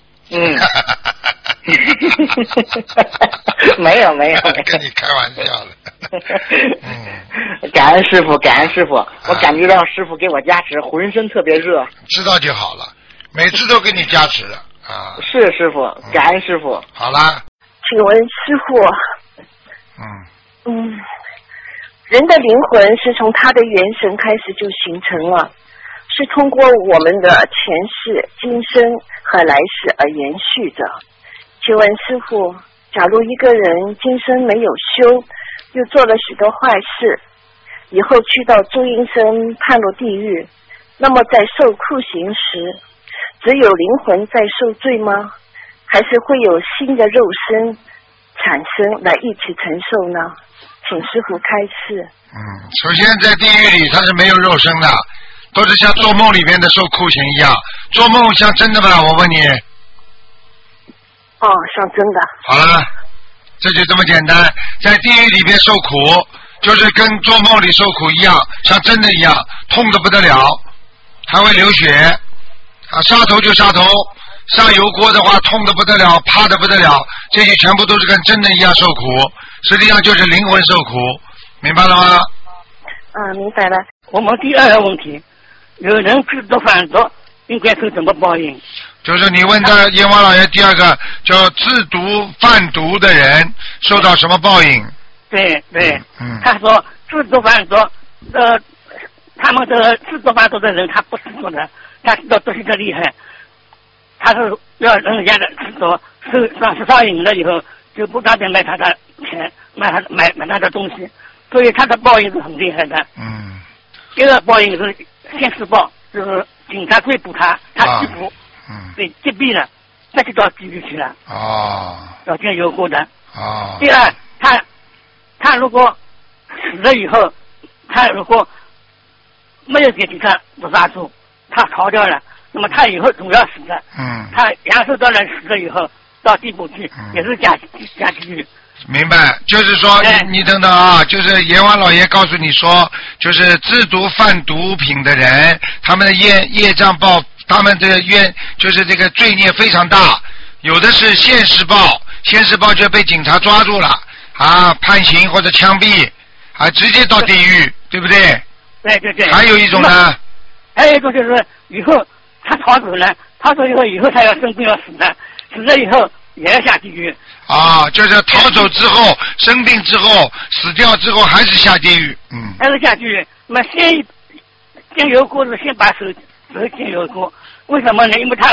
没有， 跟你开玩笑了。 感恩师傅，我感觉到师傅给我加持，浑身特别热。 知道就好了，每次都给你加持啊。 是师傅，感恩师傅。 好啦。 请问师傅，人的灵魂是从他的元神开始就形成了，是通过我们的前世、今生和来世而延续着。请问师傅，假如一个人今生没有修，又做了许多坏事，以后去到诸阴身判入地狱，那么在受酷刑时，只有灵魂在受罪吗？还是会有新的肉身产生来一起承受呢？请师父开示。 首先在地狱里它是没有肉身的，都是像做梦里面的受酷刑一样。做梦像真的吗？我问你。 像真的。 好了，这就这么简单。在地狱里边受苦，就是跟做梦里受苦一样，像真的一样，痛得不得了，还会流血杀头就杀头，上油锅的话痛得不得了，怕得不得了，这些全部都是跟真的一样受苦，实际上就是灵魂受苦，明白了吗？ 明白了。 我们第二个问题，有人制作贩毒应该受什么报应？ 就是你问的阎王老爷第二个叫制毒贩毒的人受到什么报应？ 对，他说制毒贩毒他们的制作贩毒的人他不制作的，他知道这是个厉害，他是要人家的制作上瘾了以后就不断的卖他的钱，买他的东西，所以他的报应是很厉害的。第二个报应是现世报，就是警察追捕他缉捕，被击毙了，再就到地狱去了。要见有过的。第二，他如果死了以后，他如果没有给警察捕杀住，他逃掉了，那么他以后总要死的。他阳寿到了死了以后到地府去，也是下地狱。 明白，就是说你等等啊，就是阎王老爷告诉你说，就是制毒贩毒品的人，他们的业障报，他们的就是这个罪孽非常大，有的是现世报就被警察抓住了判刑或者枪毙直接到地狱，对不对？ 对。 还有一种呢？ 还有一种就是以后他逃走了，逃走以后他要生病要死了，死了以后也要下地狱。 就是逃走之后生病之后死掉之后还是下地狱。 还是下地狱。那么先油锅是先把手见油锅，为什么呢？因为他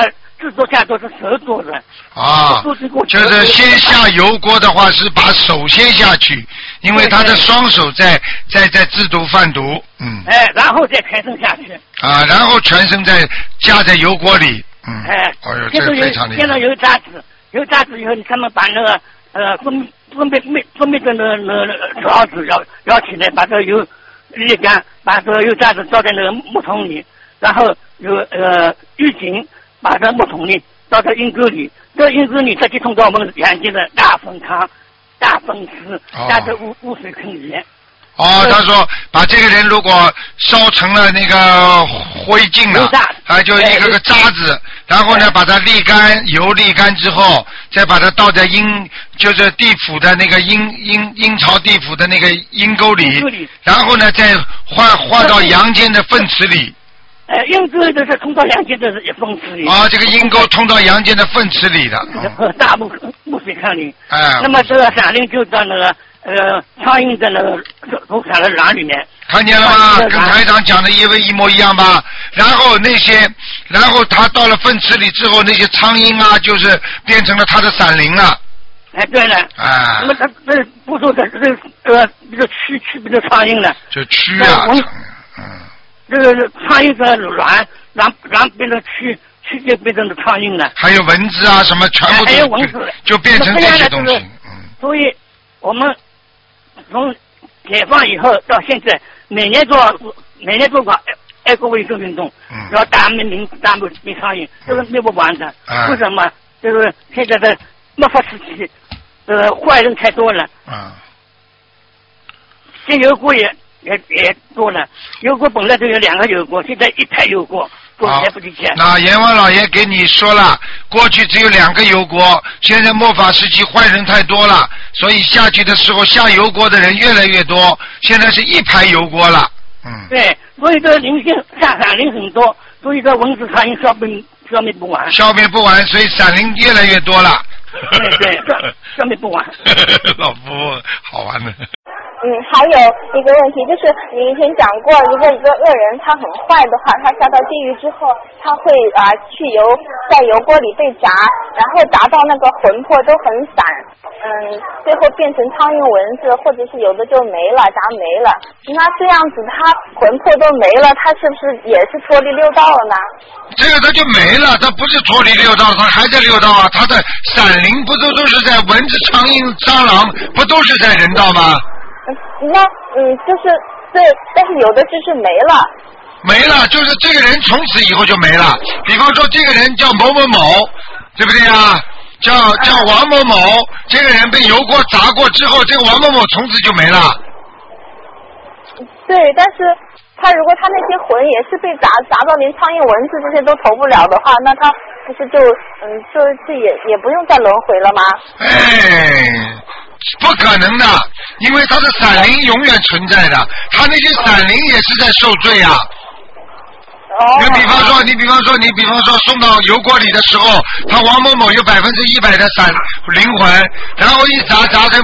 制作下都是手做的。 啊，就是先下油锅的话是把手先下去，因为他的双手在制毒贩毒， 然后再全身下去。 啊，然后全身再加在油锅里，呦，这非常厉害。 现在有渣子以后，他们把那个分别的那勺子舀起来，把这个油沥干，把这个油渣子倒在那个木桶里，然后有预警把这木桶里倒到阴沟里，这个阴沟里直接通到我们阳间的大粪坑、大粪池、大的污水坑里。 他说把这个人如果烧成了那个灰烬了，就一个渣子，然后呢把它油沥干之后，再把它倒在就是地府的那个阴曹地府的那个阴沟里，然后呢再化到阳间的粪池里。 阴沟都是通到阳间的粪池里。 这个阴沟通到阳间的粪池里的。 大木水坑里。那么这个闪灵就到那个苍蝇在那个都产的卵里面。 看见了吗？跟台长讲的一模一样吧？然后他到了粪池里之后，那些苍蝇啊，就是变成了他的闪灵了。 对了。那么他不说的蛆变成苍蝇了。 就蛆啊。 这个苍蝇的卵变成蛆就变成了苍蝇了。 还有蚊子啊，什么全部都还有蚊子就变成这些东西。 所以我们从解放以后到现在，每年做个爱国卫生运动，要打灭苍蝇，这个灭不完的。为什么？就是现在的末法时期，坏人太多了。现油锅也多了，油锅本来就有2个油锅，现在一排油锅。 那阎王老爷给你说了，过去只有2个油锅，现在末法时期坏人太多了，所以下去的时候下油锅的人越来越多，现在是一排油锅了。 对，所以这灵性闪灵很多，所以这蚊子苍蝇消灭不完。 消灭不完，所以闪灵越来越多了。 对，消灭不完。 老夫好玩的。 还有一个问题就是，你以前讲过，如果一个恶人他很坏的话，他下到地狱之后，他会在油锅里被炸，然后炸到那个魂魄都很散，最后变成苍蝇蚊子，或者是有的就没了，炸没了。那这样子他魂魄都没了，他是不是也是脱离六道了呢？ 这个他就没了，他不是脱离六道，他还在六道啊。他的闪灵不都是在蚊子、苍蝇、蟑螂，不都是在人道吗？ 就是对，但是有的就是没了。 没了，就是这个人从此以后就没了。比方说，这个人叫某某某，对不对啊？叫王某某，这个人被油锅炸过之后，这个王某某从此就没了。 对，但是他如果他那些魂也是被炸到连苍蝇蚊子这些都投不了的话，那他不是就是也不用再轮回了吗？ 不可能的，因为他的闪灵永远存在的，他那些闪灵也是在受罪啊。你比方说送到油锅里的时候，他王某某有100%的灵魂，然后一炸成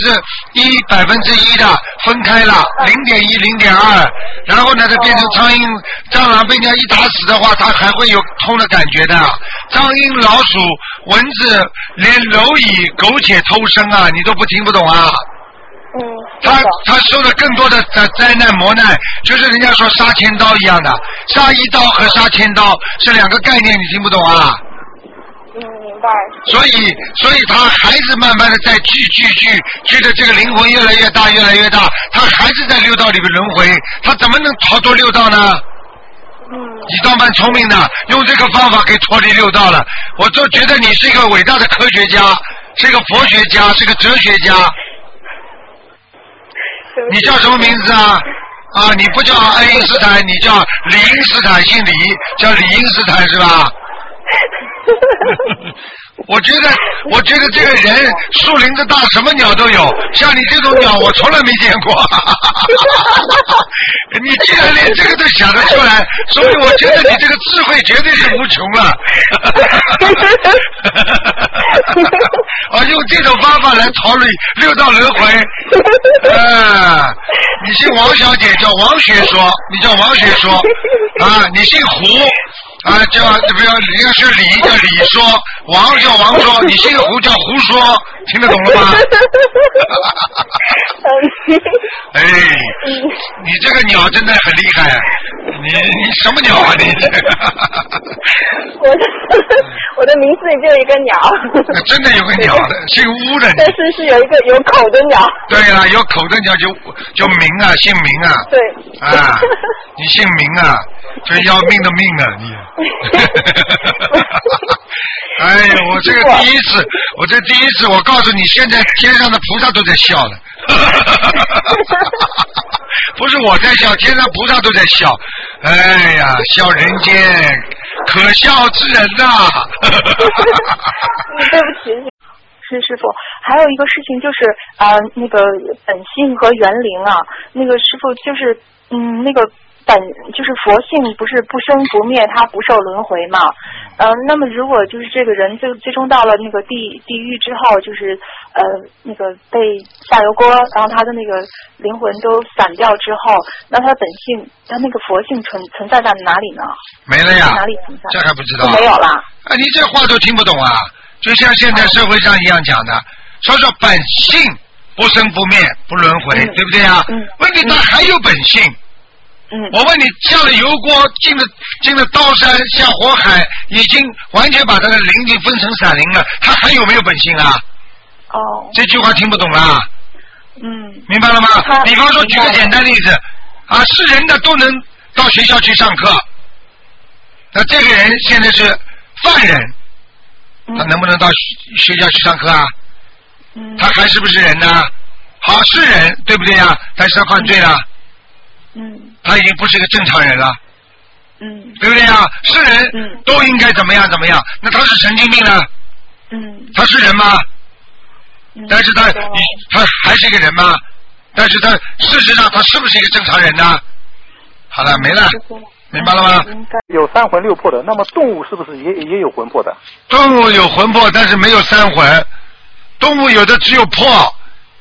1%的分开了0.1、0.2，然后呢，它变成苍蝇、蟑螂，被人家一打死的话，它还会有痛的感觉的。苍蝇、老鼠、蚊子，连蝼蚁、苟且偷生啊，你都听不懂啊？他受了更多的灾难磨难，就是人家说杀千刀一样的，杀一刀和杀千刀是2个概念，你听不懂啊？ 明白。 所以他还是慢慢的在聚的这个灵魂越来越大，他还是在六道里面轮回，他怎么能逃脱六道呢？你倒蛮聪明的，用这个方法给脱离六道了。我就觉得你是一个伟大的科学家，是一个佛学家，是个哲学家。你叫什么名字啊？你不叫爱因斯坦，你叫李因斯坦，姓李，叫李因斯坦是吧？我觉得这个人树林子大，什么鸟都有，像你这种鸟我从来没见过。你既然连这个都想得出来，所以我觉得你这个智慧绝对是无穷了。用这种方法来逃离六道轮回。你姓王小姐叫王学说，你叫王学说你姓胡， 啊，叫不要一个是李叫李说，王叫王说，你姓胡叫胡说，听得懂了吗？哎，你这个鸟真的很厉害，你什么鸟啊你？ 我的名字里就有一个鸟。真的有个鸟的，姓乌的。 但是是有一个有口的鸟。 对了，有口的鸟就明啊，姓明啊。对。啊，你姓明啊，这要命的命啊你。哎呦，我这第一次，我告诉你，现在天上的菩萨都在笑了。不是我在笑，天上菩萨都在笑。哎呀，笑人间可笑之人呐！ 对不起，师傅，还有一个事情就是那个本性和园灵啊，那个师傅就是那个就是佛性不是不生不灭，它不受轮回嘛。那么如果就是这个人最终到了那个地狱之后，就是那个被下油锅，然后他的那个灵魂都散掉之后，那他本性，他那个佛性存在在哪里呢？ 没了呀， 哪里存在？ 这还不知道？ 没有了。 啊，你这话都听不懂啊！就像现在社会上一样讲的，说本性不生不灭不轮回，对不对啊？问题他还有本性。我问你，下了油锅，进了刀山，下火海，已经完全把他的灵力分成散灵了，他还有没有本性啊？这句话听不懂啦。明白了吗？比方说，举个简单例子，啊，是人的都能到学校去上课，那这个人现在是犯人，他能不能到学校去上课啊？他还是不是人呢？好，是人，对不对呀？但是他犯罪了。他已经不是个正常人了，对不对啊？是人，都应该怎么样？那他是神经病呢？他是人吗？但是他还是一个人吗？但是他事实上他是不是一个正常人呢？好了，没了，明白了吗？ 有三魂六魄的，那么动物是不是也有魂魄的？ 动物有魂魄，但是没有三魂。动物有的只有魄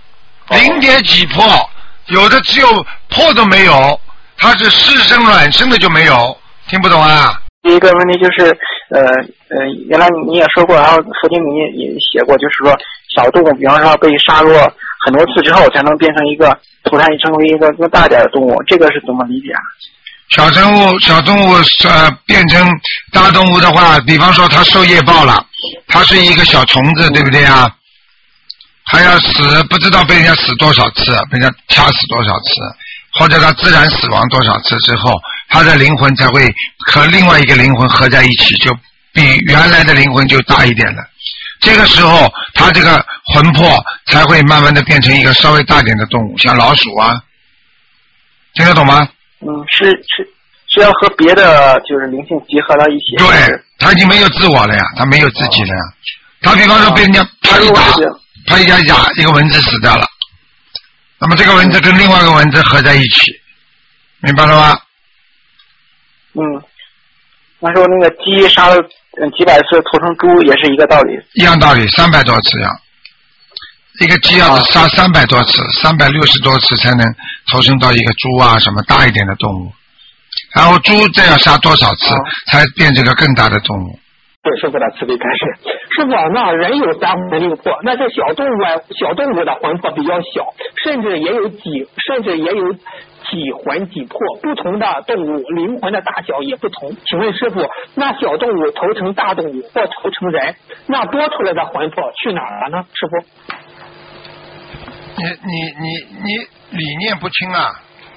，0点几魄。有的只有魄都没有，它是湿生卵生的就没有，听不懂啊？ 第一个问题就是，原来你也说过，然后佛经里也写过，就是说小动物，比方说被杀戮很多次之后，才能变成一个投胎成为一个更大点的动物，这个是怎么理解啊？ 小动物变成大动物的话，比方说它受业报了，它是一个小虫子，对不对啊？还要死，不知道被人家死多少次，被人家掐死多少次，或者他自然死亡多少次之后，他的灵魂才会和另外一个灵魂合在一起，就比原来的灵魂就大一点了。这个时候，他这个魂魄才会慢慢的变成一个稍微大点的动物，像老鼠啊，听得懂吗？ 是要和别的就是灵性结合到一起。 对，他已经没有自我了呀，他没有自己了呀。他比方说被人家啪一打。他一个蚊子死掉了，那么这个蚊子跟另外一个蚊子合在一起，明白了吗？ 那时候那个鸡杀了几百次投成猪也是一个道理。 一样道理，300多次呀，一个鸡要杀300多次，360多次才能投生到一个猪啊什么大一点的动物，然后猪再要杀多少次才变成个更大的动物。 对，师傅的慈悲开示。师傅，那人有三魂六魄，那这小动物的魂魄比较小，甚至也有几魂几魄，不同的动物灵魂的大小也不同。请问师傅，那小动物投成大动物或投成人，那多出来的魂魄去哪儿了呢？师傅， 你理念不清啊。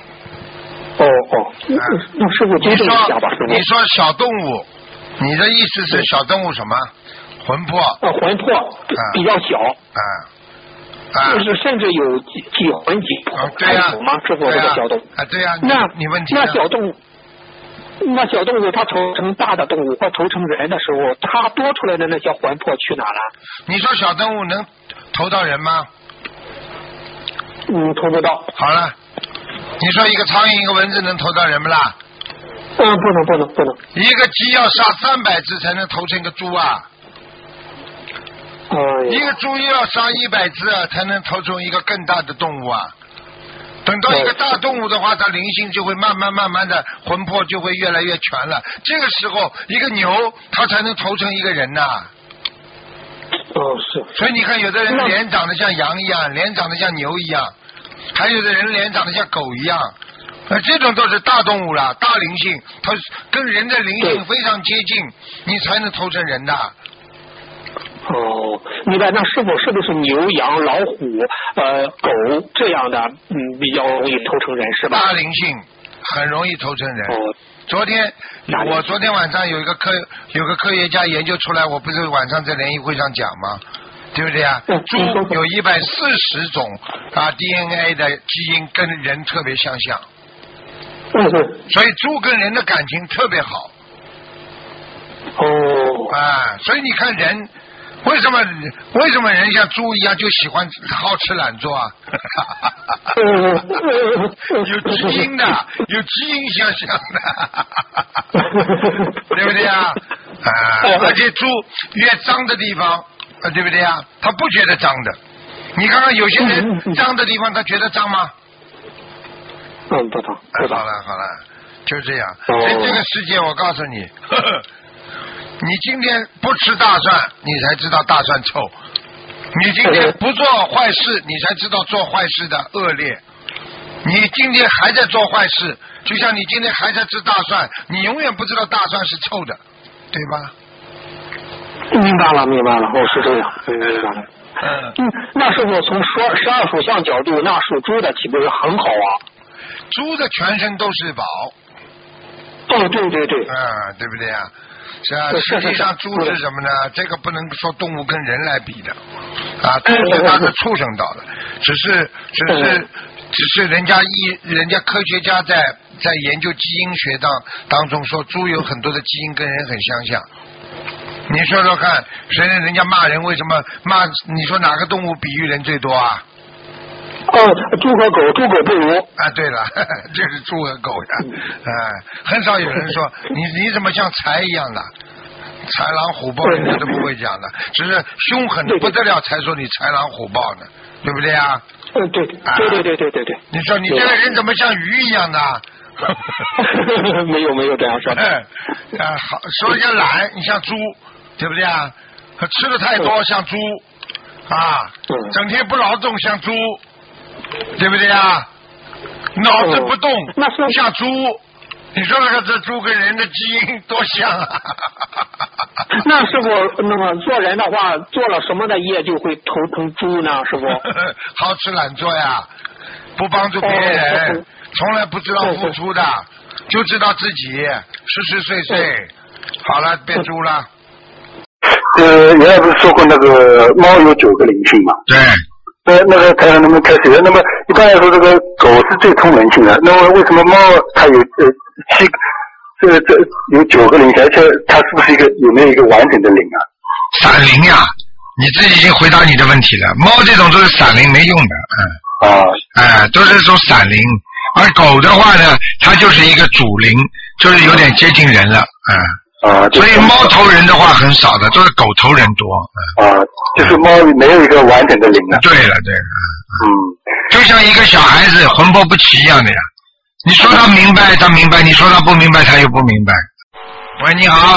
那师傅纠正一下吧，师傅。 你说小动物。你的意思是小动物什么？魂魄？ 魂魄比较小。就是甚至有几魂几魄。 对呀。 吗？师傅，这个小动物。 对呀。你问题。 那小动物它投成大的动物或投成人的时候，它多出来的那些魂魄去哪了？ 你说小动物能投到人吗？ 投不到。 好了，你说一个苍蝇一个蚊子能投到人不啦？ 不能。 一个鸡要杀300只才能投成一个猪啊！一个猪要杀100只才能投成一个更大的动物啊！ 等到一个大动物的话，它灵性就会慢慢的魂魄就会越来越全了。这个时候，一个牛它才能投成一个人呐。 是。 所以你看，有的人脸长得像羊一样，脸长得像牛一样，还有的人脸长得像狗一样。这种都是大动物了，大灵性，它跟人的灵性非常接近，你才能投成人的。 明白。那师傅是不是牛、羊、老虎、狗这样的，比较容易投成人是吧？ 大灵性很容易投成人。我昨天晚上有个科学家研究出来，我不是晚上在联谊会上讲吗？对不对啊？猪有140种DNA 的基因跟人特别相像。所以猪跟人的感情特别好。所以你看人为什么人像猪一样就喜欢好吃懒做啊？有基因的，有基因相像的，对不对啊？而且猪越脏的地方，对不对啊？他不觉得脏的。你看看有些人脏的地方，他觉得脏吗？ 不脏。 好了，就这样。所以这个世界，我告诉你，你今天不吃大蒜，你才知道大蒜臭；你今天不做坏事，你才知道做坏事的恶劣。你今天还在做坏事，就像你今天还在吃大蒜，你永远不知道大蒜是臭的，对吧？ 明白了，是这样，明白了。那师傅从12属相角度，那属猪的岂不是很好啊？ 猪的全身都是宝。 对。 对不对啊？是啊，实际上猪是什么呢？这个不能说动物跟人来比的猪是那个畜生道的，只是人家科学家在研究基因学当中说，猪有很多的基因跟人很相像。你说说看，人家骂人为什么骂？你说哪个动物比喻人最多啊？ 猪和狗，猪狗不如。 对了，就是猪和狗呀。很少有人说你怎么像豺一样的，豺狼虎豹人家都不会讲的，只是凶狠的不得了才说你豺狼虎豹呢，对不对啊？ 对。 你说你这个人怎么像鱼一样的？ 没有这样说。 好，说一下懒，你像猪，对不对啊？吃的太多像猪整天不劳动像猪，对不对啊？脑子不动像猪，你说这猪跟人的基因多像啊！ 那师傅，那么做人的话，做了什么的业就会投成猪呢？师傅， 好吃懒做呀，不帮助别人，从来不知道付出的，就知道自己吃睡，好了，变猪了。 原来不是说过那个猫有9个灵性嘛？ 对。 那个台上能不能开始？那么一般来说，这个狗是最通人性的。那么为什么猫它有有9个灵性，而且它是不是有没有一个完整的灵啊？ 散灵呀，你自己已经回答你的问题了。猫这种都是散灵，没用的。都是种散灵。而狗的话呢，它就是一个主灵，就是有点接近人了。所以猫头人的话很少的，都是狗头人多。 就是猫没有一个完整的灵啊。 对了。就像一个小孩子魂魄不齐一样的呀。你说他明白，他明白；你说他不明白，他又不明白。喂，你好。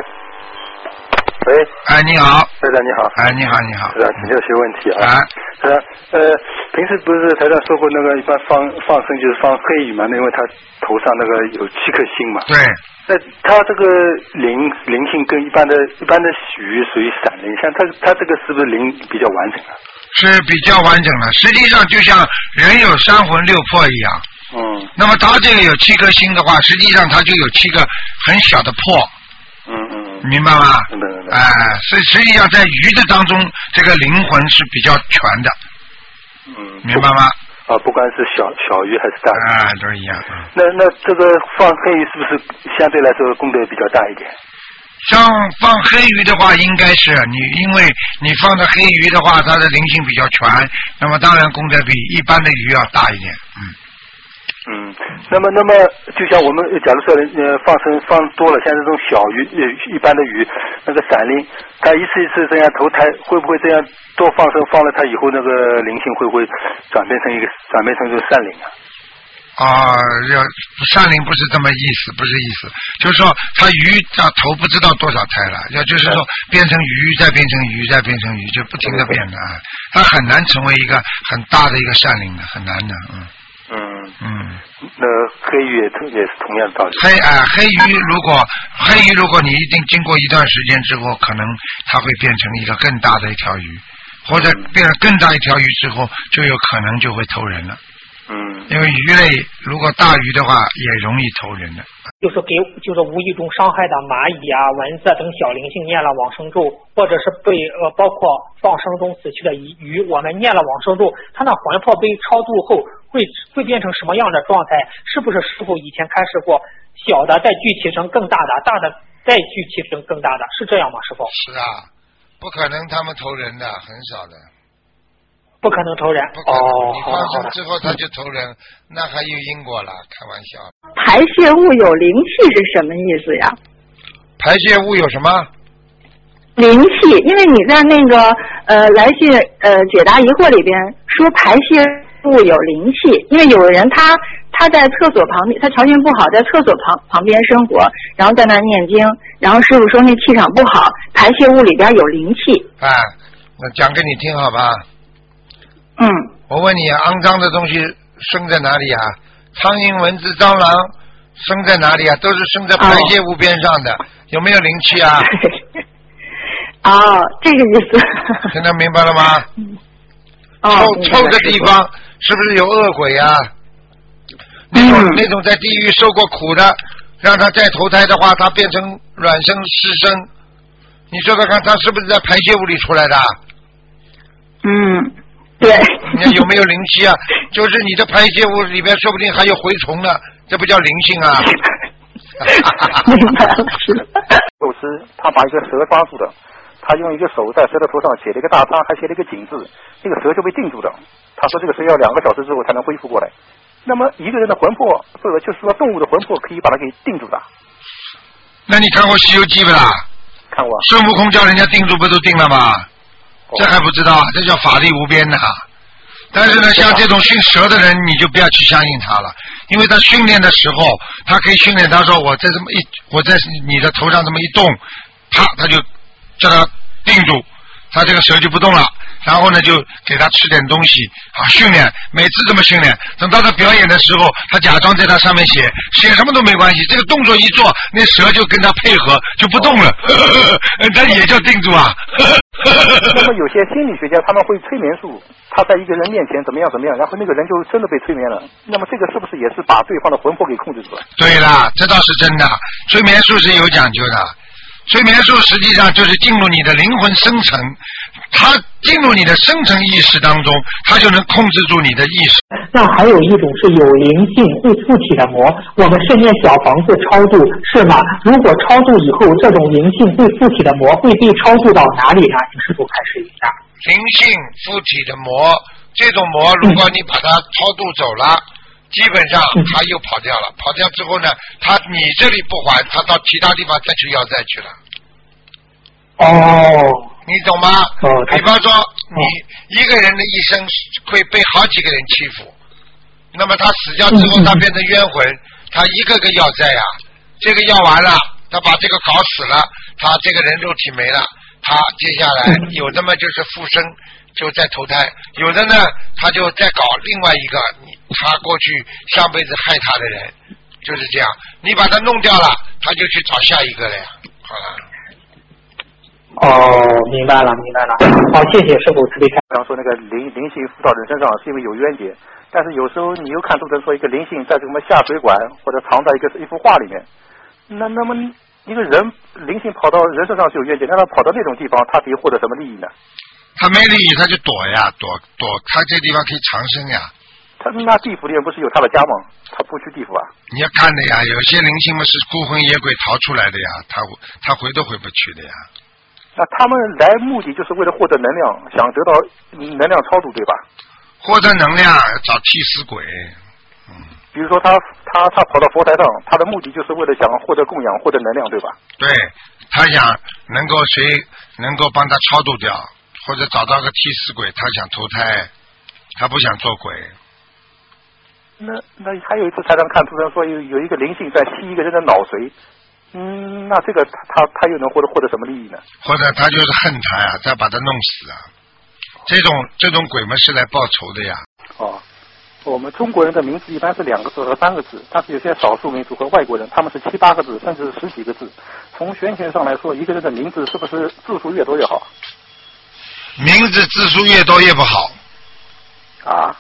喂。 你好。 台长你好。 你好。 台长，请教些问题啊。平时不是台长说过那个一般放生就是放黑鱼嘛？因为他头上那个有7颗星嘛。 对。 那他这个灵性跟一般的鱼属于散灵，像他这个是不是灵比较完整啊？ 是比较完整的，实际上就像人有3魂6魄一样。那么他这个有7颗星的话，实际上他就有7个很小的魄。明白吗？ 明白。 所以实际上在鱼的当中，这个灵魂是比较全的。明白吗？ 不管是小鱼还是大鱼。 都一样。 那这个放黑鱼是不是相对来说功德比较大一点？ 像放黑鱼的话，应该是因为你放的黑鱼的话，它的灵性比较全，那么当然功德比一般的鱼要大一点。 那么就像我们假如说放生放多了，像这种小鱼一般的鱼，那个闪灵，它一次一次这样投胎，会不会这样多放生放了它以后那个灵性会不会转变成这个善灵啊？ 善灵不是这么意思，不是意思，就是说它鱼投不知道多少胎了，要就是说变成鱼再变成鱼再变成鱼，就不停的变的啊，它很难成为一个很大的一个善灵的，很难的， 那黑鱼也是同样的道理。 黑鱼如果你一定经过一段时间之后，可能它会变成一个更大的一条鱼，或者变成更大一条鱼之后，就有可能就会投人了。因为鱼类如果大鱼的话，也容易投人的。 就是无意中伤害的蚂蚁啊、蚊子等小灵性念了往生咒，或者是被包括放生中死去的鱼，我们念了往生咒，它那魂魄被超度后会变成什么样的状态？是不是师父以前开示过，小的再聚集成更大的，大的再聚集成更大的，是这样吗？师父？ 是啊，不可能他们投人的，很少的。 不可能投人。 你放生之后他就投人，那还有因果了，开玩笑。 排泄物有灵气是什么意思呀？ 排泄物有什么？ 灵气，因为你在那个来信解答疑惑里边说排泄物有灵气，因为有的人他在厕所旁边，他条件不好，在厕所旁边生活，然后在那念经，然后师傅说那气场不好，排泄物里边有灵气。 那讲给你听好吧。我问你，肮脏的东西生在哪里啊？苍蝇、蚊子、蟑螂生在哪里啊？都是生在排泄物边上的，有没有灵气啊？ 这个意思。 现在明白了吗？臭的地方是不是有恶鬼啊？那种在地狱受过苦的，让他再投胎的话，他变成卵生湿生，你说说看，他是不是在排泄物里出来的？ 对。 你有没有灵气啊？就是你的排泄物里边说不定还有蛔虫呢，这不叫灵性啊。 明白了。 有时他把一个蛇抓住的，他用一个手在蛇的头上写了一个大叉，还写了一个井字，这个蛇就被定住了。他说这个蛇要2个小时之后才能恢复过来。那么一个人的魂魄，或者就是说动物的魂魄，可以把它给定住的。 那你看过《西游记》不啦？ 看过。 孙悟空叫人家定住，不都定了吗？这还不知道，这叫法力无边的。但是呢，像这种驯蛇的人，你就不要去相信他了，因为他训练的时候，他可以训练他说我在你的头上这么一动，他就叫他定住，他这个蛇就不动了。然后呢，就给他吃点东西训练，每次这么训练，等到他表演的时候，他假装在他上面写什么都没关系，这个动作一做，那蛇就跟他配合，就不动了，这也叫定住啊。 那么有些心理学家他们会催眠术，他在一个人面前怎么样，然后那个人就真的被催眠了。那么这个是不是也是把对方的魂魄给控制住了？ 对啦，这倒是真的，催眠术是有讲究的。催眠术实际上就是进入你的灵魂深层，它进入你的深层意识当中，它就能控制住你的意识。 那还有一种是有灵性会附体的魔，我们是念小房子超度是吗？如果超度以后，这种灵性会附体的魔会被超度到哪里呢？请师父开示一下。 灵性附体的魔，这种魔如果你把它超度走了，基本上他又跑掉了，跑掉之后呢，你这里不还，他到其他地方再去要债去了。你懂吗？比方说你一个人的一生会被好几个人欺负，那么他死掉之后，他变成冤魂，他一个个要债啊，这个要完了，他把这个搞死了，他这个人肉体没了，他接下来有的嘛就是附身，就再投胎，有的呢他就再搞另外一个他过去上辈子害他的人，就是这样，你把他弄掉了，他就去找下一个了呀。好了。 明白了。好，谢谢师父慈悲开。 比方说那个灵性附到人身上是因为有冤结，但是有时候你又看出的说一个灵性在什么下水管或者藏在一幅画里面，那么一个人灵性跑到人身上是有冤结，让他跑到那种地方，他可以获得什么利益呢？ 他没利益，他就躲呀，躲，他这地方可以长生呀。 他那地府里面不是有他的家吗？他不去地府啊？ 你要看的呀，有些灵性嘛是孤魂野鬼逃出来的呀，他回都回不去的呀。 那他们来目的就是为了获得能量，想得到能量超度，对吧？ 获得能量找替死鬼。 比如说他跑到佛台上，他的目的就是为了想获得供养，获得能量，对吧？ 对，他想能够谁能够帮他超度掉，或者找到个替死鬼，他想投胎，他不想做鬼。 那还有一次台上看图上说有一个灵性在吸一个人的脑髓，那这个他又能获得什么利益呢？ 或者他就是恨他呀，再把他弄死啊。这种鬼们是来报仇的呀。 哦，我们中国人的名字一般是2个字和3个字，但是有些少数民族和外国人他们是7、8个字，甚至10几个字。从玄学上来说，一个人的名字是不是字数越多越好？ 名字字数越多越不好。 啊？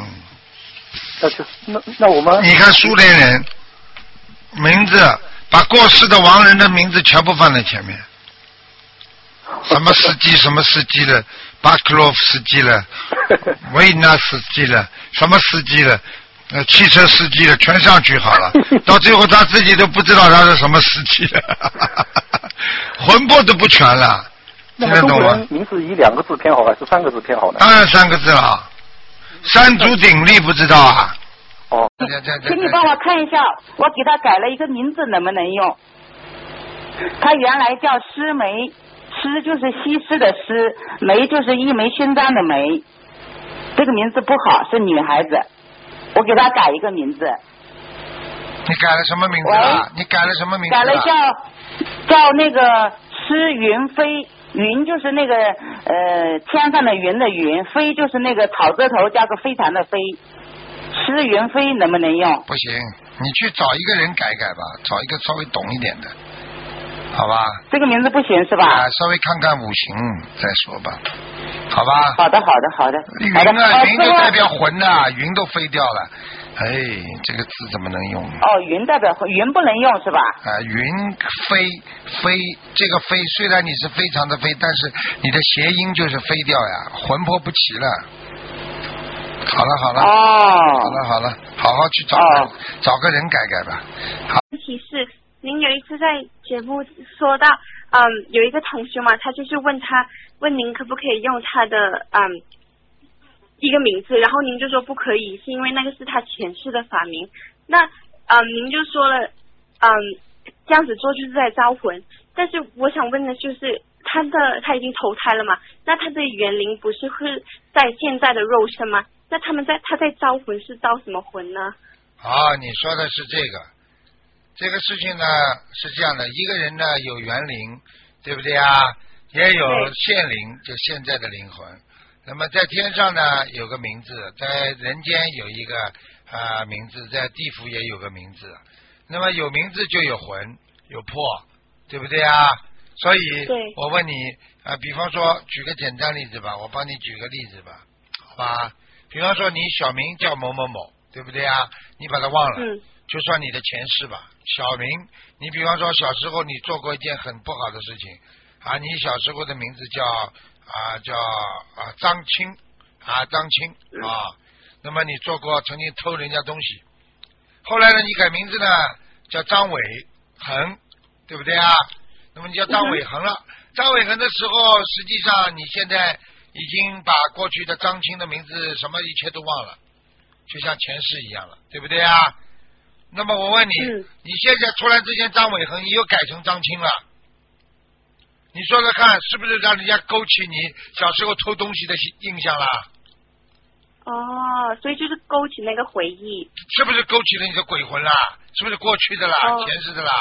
那我们你看苏联人名字把过世的亡人的名字全部放在前面，什么司机什么司机了，巴克洛夫斯基了，维纳斯基了，什么司机了，汽车司机了，全上去好了，到最后他自己都不知道他是什么司机了，魂魄都不全了。 那么中国人名字以2个字偏好还是3个字偏好呢？ 当然3个字了，三足鼎立不知道啊。 哦， 请你帮我看一下，我给他改了一个名字能不能用？他原来叫施梅，施就是西施的施，梅就是一梅勋章的梅，这个名字不好，是女孩子，我给他改一个名字。 你改了什么名字啊？你改了什么名字啊？ 改了叫那个施云飞，云就是那个天上的云的云，飞就是那个草字头加个非常的飞，施云飞能不能用？ 不行，你去找一个人改改吧，找一个稍微懂一点的，好吧？ 这个名字不行是吧？ 稍微看看五行再说吧，好吧？ 好的。 云啊，云就代表魂啊，云都飞掉了，哎，这个字怎么能用呢？ 哦，云代表云不能用是吧？ 云飞，这个飞虽然你是非常的飞，但是你的谐音就是飞掉呀，魂魄不齐了。好了，好了，好好去找个人改改吧。好。 问题是，您有一次在节目说到，有一个同学嘛，他就是问您可不可以用他的一个名字，然后您就说不可以，是因为那个是他前世的法名。那您就说了，这样子做就是在招魂。但是我想问的就是，他已经投胎了嘛？那他的元灵不是会在现在的肉身吗？那他在招魂是招什么魂呢？ 你说的是这个事情呢是这样的，一个人呢有元灵，对不对啊？也有现灵，就现在的灵魂。那么在天上呢有个名字，在人间有一个名字，在地府也有个名字。那么有名字就有魂，有魄，对不对啊？所以我问你比方说举个简单例子吧，我帮你举个例子吧，好吧？比方说你小名叫某某某，对不对啊？你把它忘了，就算你的前世吧。小名，你比方说小时候你做过一件很不好的事情你小时候的名字叫张青张青那么你曾经偷人家东西，后来呢你改名字呢叫张伟恒，对不对啊？那么你叫张伟恒了，张伟恒的时候，实际上你现在已经把过去的张青的名字什么一切都忘了，就像前世一样了，对不对啊？那么我问你，你现在突然之间张伟恒你又改成张青了，你说说看，是不是让人家勾起你小时候偷东西的印象啦？ 所以就是勾起那个回忆， 是不是勾起了你的鬼魂啦？是不是过去的啦？前世的啦？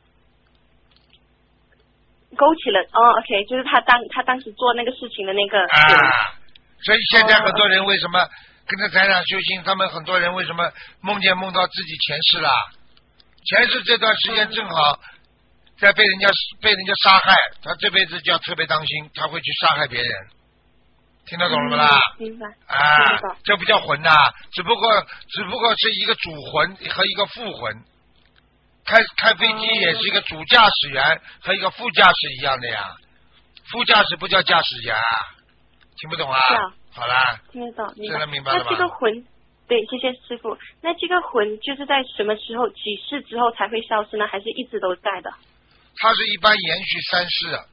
勾起了OK， 就是他当时做那个事情的那个所以现在很多人为什么跟着台长修行，他们很多人为什么梦到自己前世啦？前世这段时间正好在被人家杀害，他这辈子就要特别当心，他会去杀害别人。听得懂了吗啦？ 明白。 这不叫魂呐，只不过是一个主魂和一个副魂。开飞机也是一个主驾驶员和一个副驾驶一样的呀，副驾驶不叫驾驶员听不懂啊？好啦， 听得懂， 现在明白了吧？ 那这个魂，对，谢谢师父。那这个魂就是在什么时候几世之后才会消失呢？还是一直都在的？ 它是一般延续3世。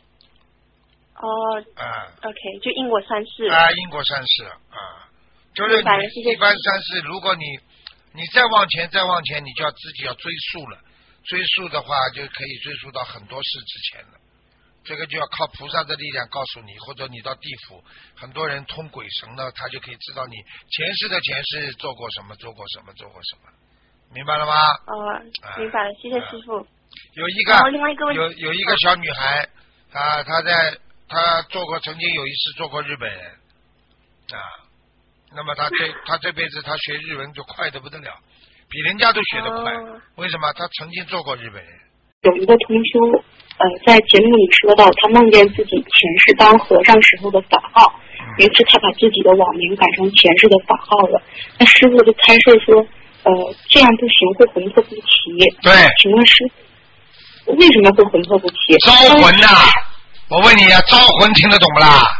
OK， 就因果3世。 因果3世就是一般3世，如果你你再往前，你就要自己要追溯了。追溯的话，就可以追溯到很多世之前了。这个就要靠菩萨的力量告诉你，或者你到地府，很多人通鬼神呢，他就可以知道你前世的前世做过什么，明白了吗？ 明白了，谢谢师傅。 有一个另外一个问题， 有一个小女孩啊，她曾经有一次做过日本人啊，那么她这辈子她学日文就快得不得了，比人家都学得快。为什么？她曾经做过日本人。 有一个同修在节目里说到，他梦见自己前世当和尚时候的法号，于是他把自己的网名改成前世的法号了。那师傅就开示说，这样不行，会魂魄不齐。 对， 请问师傅，为什么会魂魄不齐？ 招魂呐！我问你啊，招魂听得懂不啦？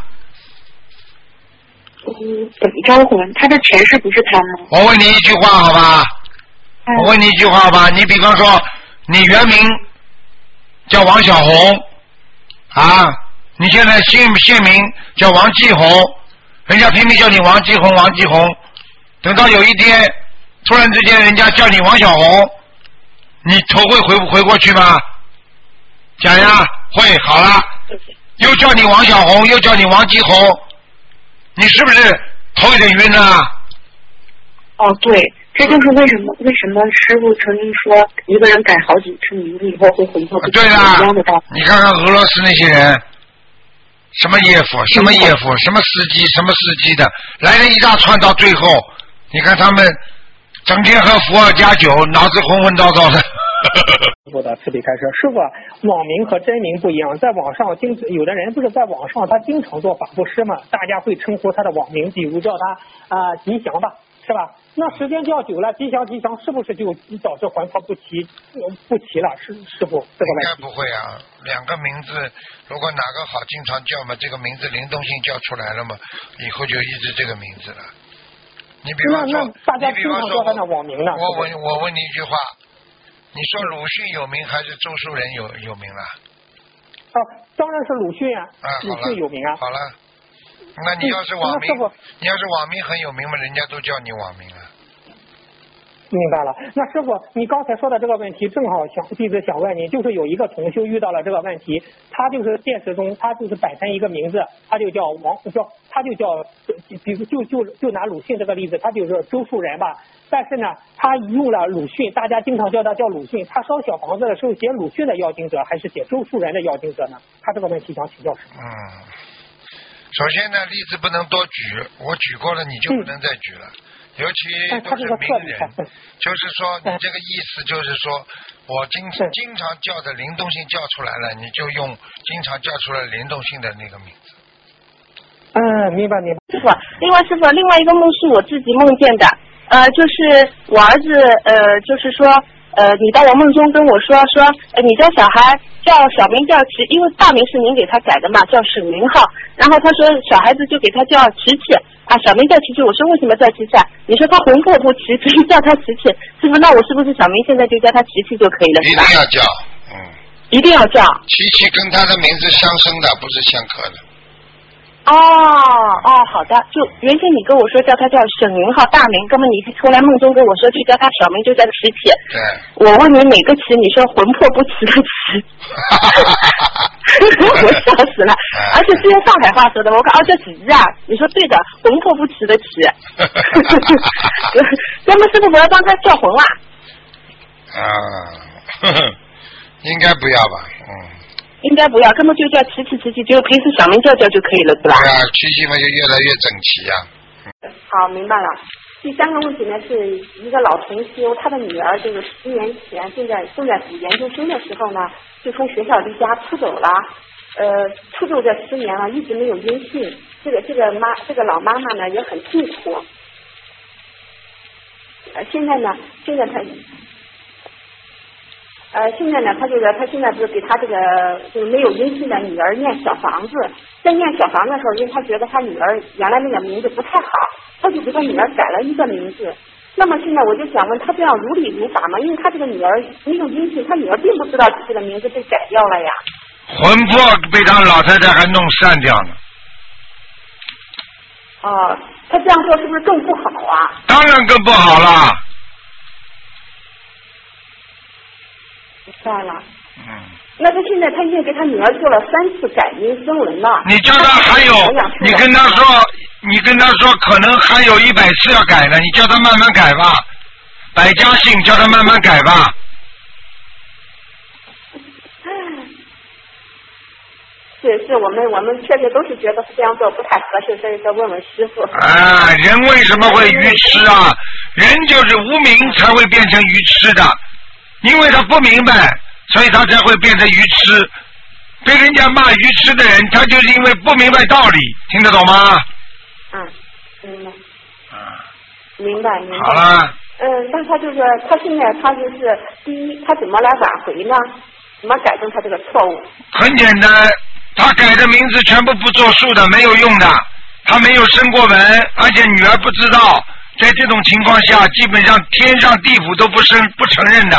怎么招魂？他的前世不是他吗？ 我问你一句话好吧？你比方说，你原名叫王小红啊，你现在姓名叫王继红，人家拼命叫你王继红，等到有一天突然之间人家叫你王小红，你头会回过去吗？讲呀，会。好了，又叫你王小红，又叫你王继红，你是不是头有点晕啊？ 对，这就是为什么师傅曾经说一个人改好几次名字以后会魂魄不齐一样的道理。 你看看俄罗斯那些人，什么叶夫，什么司机的，来了一大串，到最后你看他们整天喝伏尔加酒，脑子昏昏叨叨的。 师傅的慈悲开示，师傅，网名和真名不一样，在网上有的人不是在网上他经常做法布施嘛，大家会称呼他的网名，比如叫他吉祥吧，是吧？那时间较久了，吉祥是不是就导致魂魄不齐了？师傅，这个问题应该不会啊，两个名字如果哪个好经常叫嘛，这个名字灵动性叫出来了嘛，以后就一直这个名字了。你比方说， 大家经常叫他的网名呢？ 我问你一句话，你说鲁迅有名还是周树人有名了？ 当然是鲁迅啊，鲁迅有名啊。 好了，那你要是网名很有名嘛，人家都叫你网名了。 明白了。那师傅，你刚才说的这个问题，正好弟子想问你，就是有一个同修遇到了这个问题，他就是现实中他就是摆成一个名字，他就叫就拿鲁迅这个例子，他就是周树人吧。但是呢，他用了鲁迅，大家经常叫他叫鲁迅。他烧小房子的时候写鲁迅的要经者，还是写周树人的要经者呢？他这个问题想请教师傅。 首先呢，例子不能多举，我举过了，你就不能再举了。尤其都是名人，就是说你这个意思就是说，我经常叫的灵动性叫出来了，你就用经常叫出来灵动性的那个名字。 明白。 师傅，另外一个梦是我自己梦见的，就是我儿子，就是说，你到我梦中跟我说，你家小孩叫小名叫琪，因为大名是您给他改的嘛，叫沈明浩，然后他说小孩子就给他叫琪琪。小名叫琪琪，我说为什么叫琪琪？你说他魂魄不齐，所以叫他琪琪。师傅，那我是不是小名现在就叫他琪琪就可以了？ 一定要叫， 一定要叫。 琪琪跟他的名字相生的，不是相克的。 好的。就原先你跟我说叫他叫沈明浩大名，根本你后来梦中跟我说就叫他小名就叫琪琪。 对。 我问你哪个琪？你说魂魄不齐的齐。我笑死了，而且是用上海话说的，我讲叫琪啊，你说对的，魂魄不齐的齐。那么师傅不要帮他叫魂啊？ 应该不要吧， 应该不要，根本就叫琪琪，就平时小名叫就可以了，对吧？ 对啊，琪琪嘛就越来越整齐呀。 好，明白了。第三个问题呢，是一个老同修，他的女儿就是10年前正在读研究生的时候呢，就从学校离家出走了，出走这10年了，一直没有音信。这个老妈妈呢也很痛苦。现在呢，他现在不是给他这个就是没有音信的女儿念小房子，在念小房子的时候，因为他觉得他女儿原来那个名字不太好，他就给他女儿改了一个名字。那么现在我就想问他，这样如理如法吗？因为他这个女儿没有音信，他女儿并不知道这个名字被改掉了呀。 魂魄被他老太太还弄散掉了。 他这样做是不是更不好啊？ 当然更不好了。 算了。那他现在他已经给他女儿做了3次改名声纹了。 你叫他还有，你跟他说可能还有100次要改呢，你叫他慢慢改吧。百家姓叫他慢慢改吧。 是我们确实都是觉得这样做不太合适，所以说问问师傅。 人为什么会愚痴啊？人就是无明才会变成愚痴的，因为他不明白，所以他才会变成愚痴。被人家骂愚痴的人，他就是因为不明白道理，听得懂吗？ 明白。明白。 好了。 但他就是他现在他就是第一，他怎么来挽回呢？怎么改正他这个错误？ 很简单，他改的名字全部不作数的，没有用的。他没有生过文，而且女儿不知道。在这种情况下，基本上天上地府都不承认的。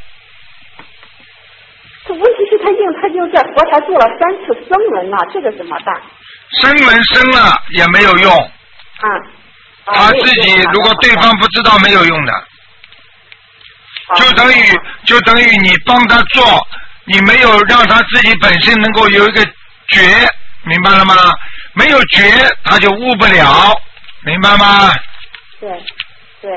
这问题是他就在佛台做了3次声纹了，这个怎么办？ 声纹生了也没有用。他自己如果对方不知道没有用的，就等于你帮他做，你没有让他自己本身能够有一个觉，明白了吗？没有觉他就悟不了，明白吗？ 对。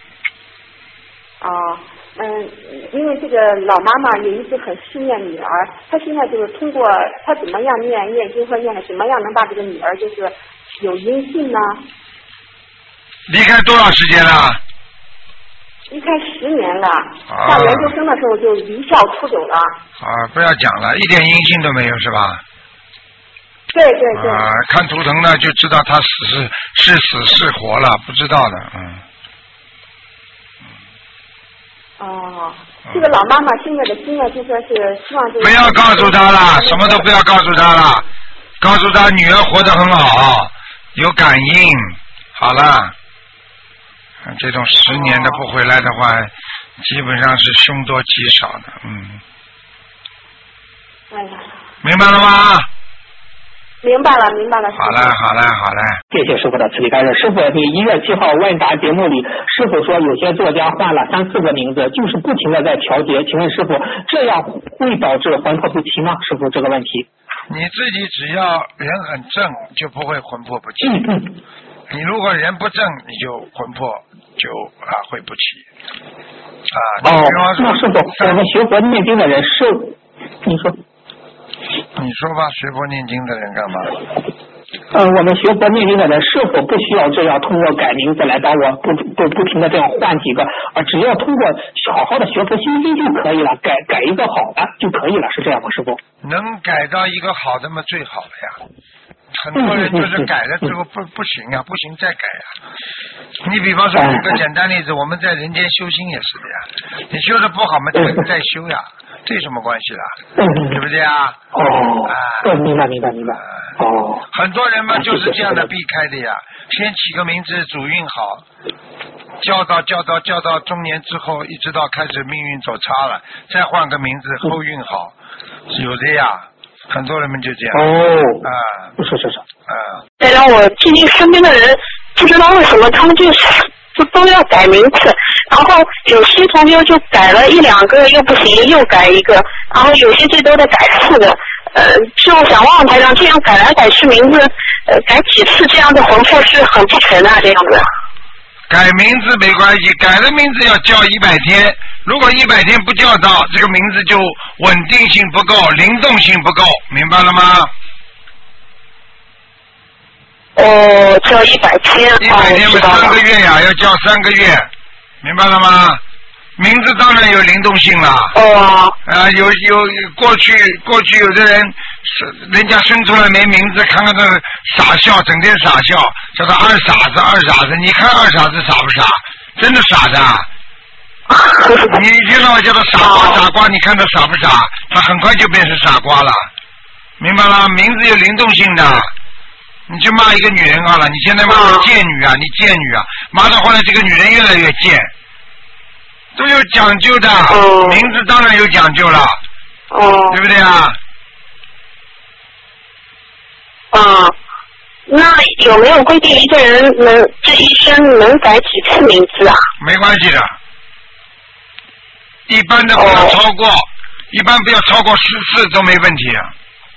因为这个老妈妈也一直很思念女儿，她现在就是通过她怎么样念经和念怎么样能把这个女儿就是有音信呢？ 离开多少时间了？ 离开10年了，上研究生的时候就离校出走了。 不要讲了，一点音信都没有是吧？ 对。 看图腾呢就知道他是死是活了，不知道的。 这个老妈妈现在的心愿就说是希望不要告诉他了，什么都不要告诉他了，告诉他女儿活得很好，有感应，好了。这种10年的不回来的话，基本上是凶多吉少的。明白了吗？ 明白了。 好嘞。 谢谢师傅的慈悲开示。师傅，你1月7号问答节目里，师傅说有些作家换了3、4个名字，就是不停的在调节。请问师傅，这样会导致魂魄不齐吗？师傅，这个问题。 你自己只要人很正，就不会魂魄不齐。你如果人不正，你就魂魄就会不齐。 那师傅，我们学佛念经的人是，你说吧，学佛念经的人干嘛？ 我们学佛念经的人是否不需要这样通过改名字来帮我不停的这样换几个，只要通过好好的学佛修心就可以了，改一个好的就可以了，是这样吗，师傅？ 能改到一个好的嘛最好了呀。很多人就是改了之后不行呀，不行再改呀。你比方说举个简单例子，我们在人间修心也是的呀，你修的不好嘛再修呀，这有什么关系啦？对不对啊？ 明白。 很多人嘛就是这样的避开的呀，先起个名字主运好，教到中年之后，一直到开始命运走差了，再换个名字后运好，有的呀。很多人们就这样。 是。 再让我最近身边的人不知道为什么他们就都要改名字，然后有些同学就改了1、2个又不行，又改一个，然后有些最多的改4个。就想问问台长，这样改来改去名字，改几次这样的魂魄是很不全的这样子。 改名字没关系，改了名字要叫100天，如果100天不叫到，这个名字就稳定性不够，灵动性不够，明白了吗？ 叫100天。 100天不3个月呀，要叫3个月，明白了吗？名字当然有灵动性了。有过去有的人家生出来没名字，看看这傻笑，整天傻笑，叫他二傻子，你看二傻子傻不傻？真的傻的。你听到我叫他傻瓜，你看他傻不傻？他很快就变成傻瓜了，明白了？名字有灵动性的。你去骂一个女人好了，你现在骂她贱女啊，你贱女啊，骂到后来这个女人越来越贱。都有讲究的，名字当然有讲究了，对不对啊？ 那有没有规定一个人这一生能改几次名字啊？ 没关系的，一般的不要超过， 一般不要超过10次都没问题啊。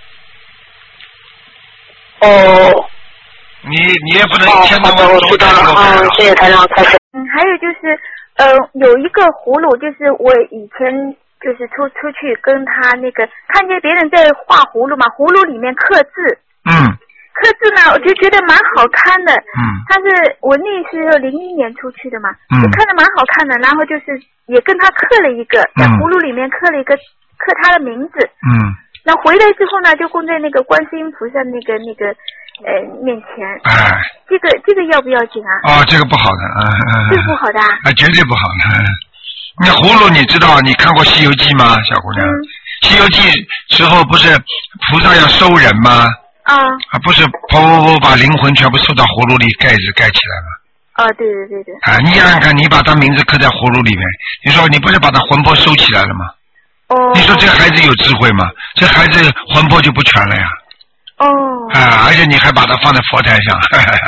哦。 你也不能一天到晚我知道了，谢谢台长开始。 还有就是有一个葫芦，就是我以前就是出去跟他那个看见别人在画葫芦嘛，葫芦里面刻字。刻字呢，我就觉得蛮好看的。但是我那是01年出去的嘛，就看着蛮好看的，然后就是也跟他刻了一个，在葫芦里面刻了一个刻他的名字。那回来之后呢，就供在那个观世音菩萨那个面前。这个要不要紧啊？ 哦，这个不好的， 这个不好的啊？ 绝对不好的。那葫芦你知道，你看过《西游记》吗，小姑娘？西游记》时候不是菩萨要收人吗？不是噗把灵魂全部收到葫芦里，盖子盖起来了。 对。 你想想看，你把他名字刻在葫芦里面，你说你不是把他魂魄收起来了吗？你说这孩子有智慧吗？这孩子魂魄就不全了呀。而且你还把它放在佛台上。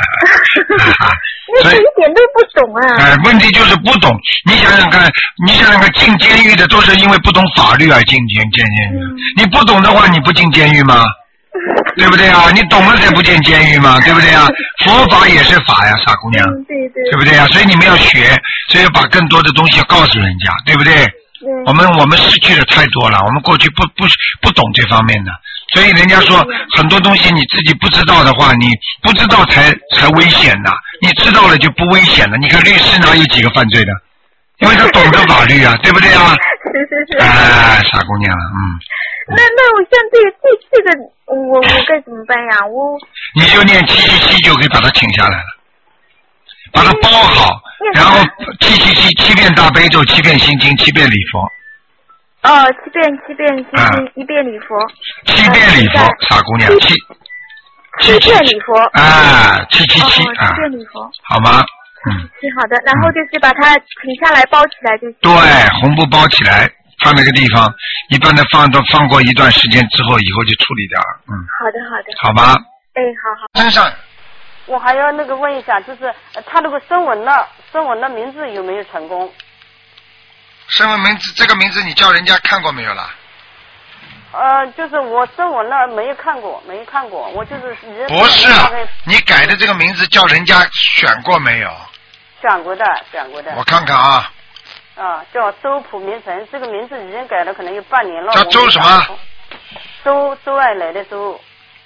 那一点都不懂啊。 问题就是不懂。你想想看，进监狱的都是因为不懂法律而进监狱。你不懂的话，你不进监狱吗？对不对啊？你懂了才不进监狱吗？对不对啊？佛法也是法呀，傻姑娘。对不对啊？所以你们要学，所以要把更多的东西要告诉人家，对不对？我们失去的太多了，我们过去不懂这方面的，所以人家说很多东西你自己不知道的话，你不知道才危险的，你知道了就不危险了。你看律师哪有几个犯罪的？因为他懂得法律啊，对不对啊？傻姑娘， 那我像这个我该怎么办呀？ 你就念777就可以把它请下来了，把它包好，然后7遍大悲咒，7遍心经，7遍礼佛。 7遍心经，1遍礼佛。 7遍礼佛，傻姑娘，7 遍礼佛。 777 7遍礼佛。 好吗？ 好的，然后就是把它请下来包起来就行。 对，红布包起来，放那个地方，一般的放过一段时间之后，以后就处理掉了。 好的。 好吗？ 好。 身上。 我还要问一下，就是他如果声纹了名字有没有成功？ 声纹名字，这个名字你叫人家看过没有啦？ 就是我声纹了没看过，我就是不是，你改的这个名字叫人家选过没有？ 选过的。 我看看啊。 叫周普明成，这个名字已经改了，可能有半年了。 叫周什么？ 周爱来的周。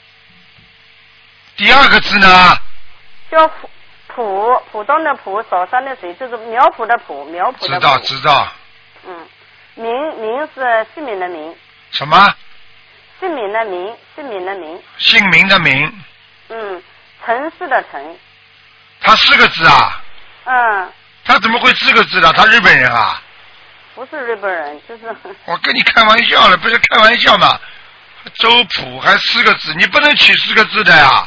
第二个字呢？ 叫浦东的浦，扫山的水，就是苗圃的圃，苗圃的圃。 知道。 名是姓名的名。 什么？ 姓名的名。 姓名的名。 城市的城。 他4个字啊？他怎么会4个字的？他日本人啊？ 不是日本人，就是。 我跟你开玩笑了，不是开玩笑嘛？周普还4个字，你不能取4个字的呀？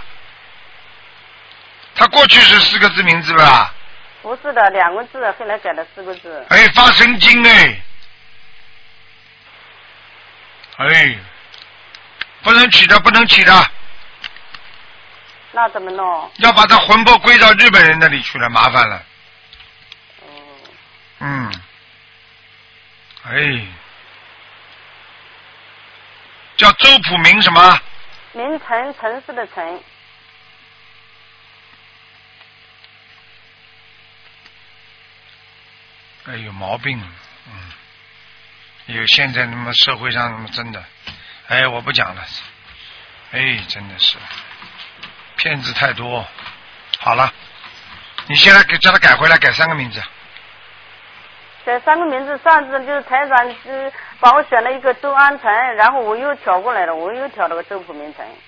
他过去是4个字名字吧？ 不是的，2个字，后来改了4个字。 发神经不能取的。 那怎么弄？ 要把他魂魄归到日本人那里去了，麻烦了。叫周普明什么？ 明城，城市的城。 有毛病，有现在社会上真的，我不讲了，真的是骗子太多。好了，你现在叫他改回来，改3个名字。 改3个名字，上次就是台长帮我选了一个周安成，然后我又调过来了，我又调了个周普明成。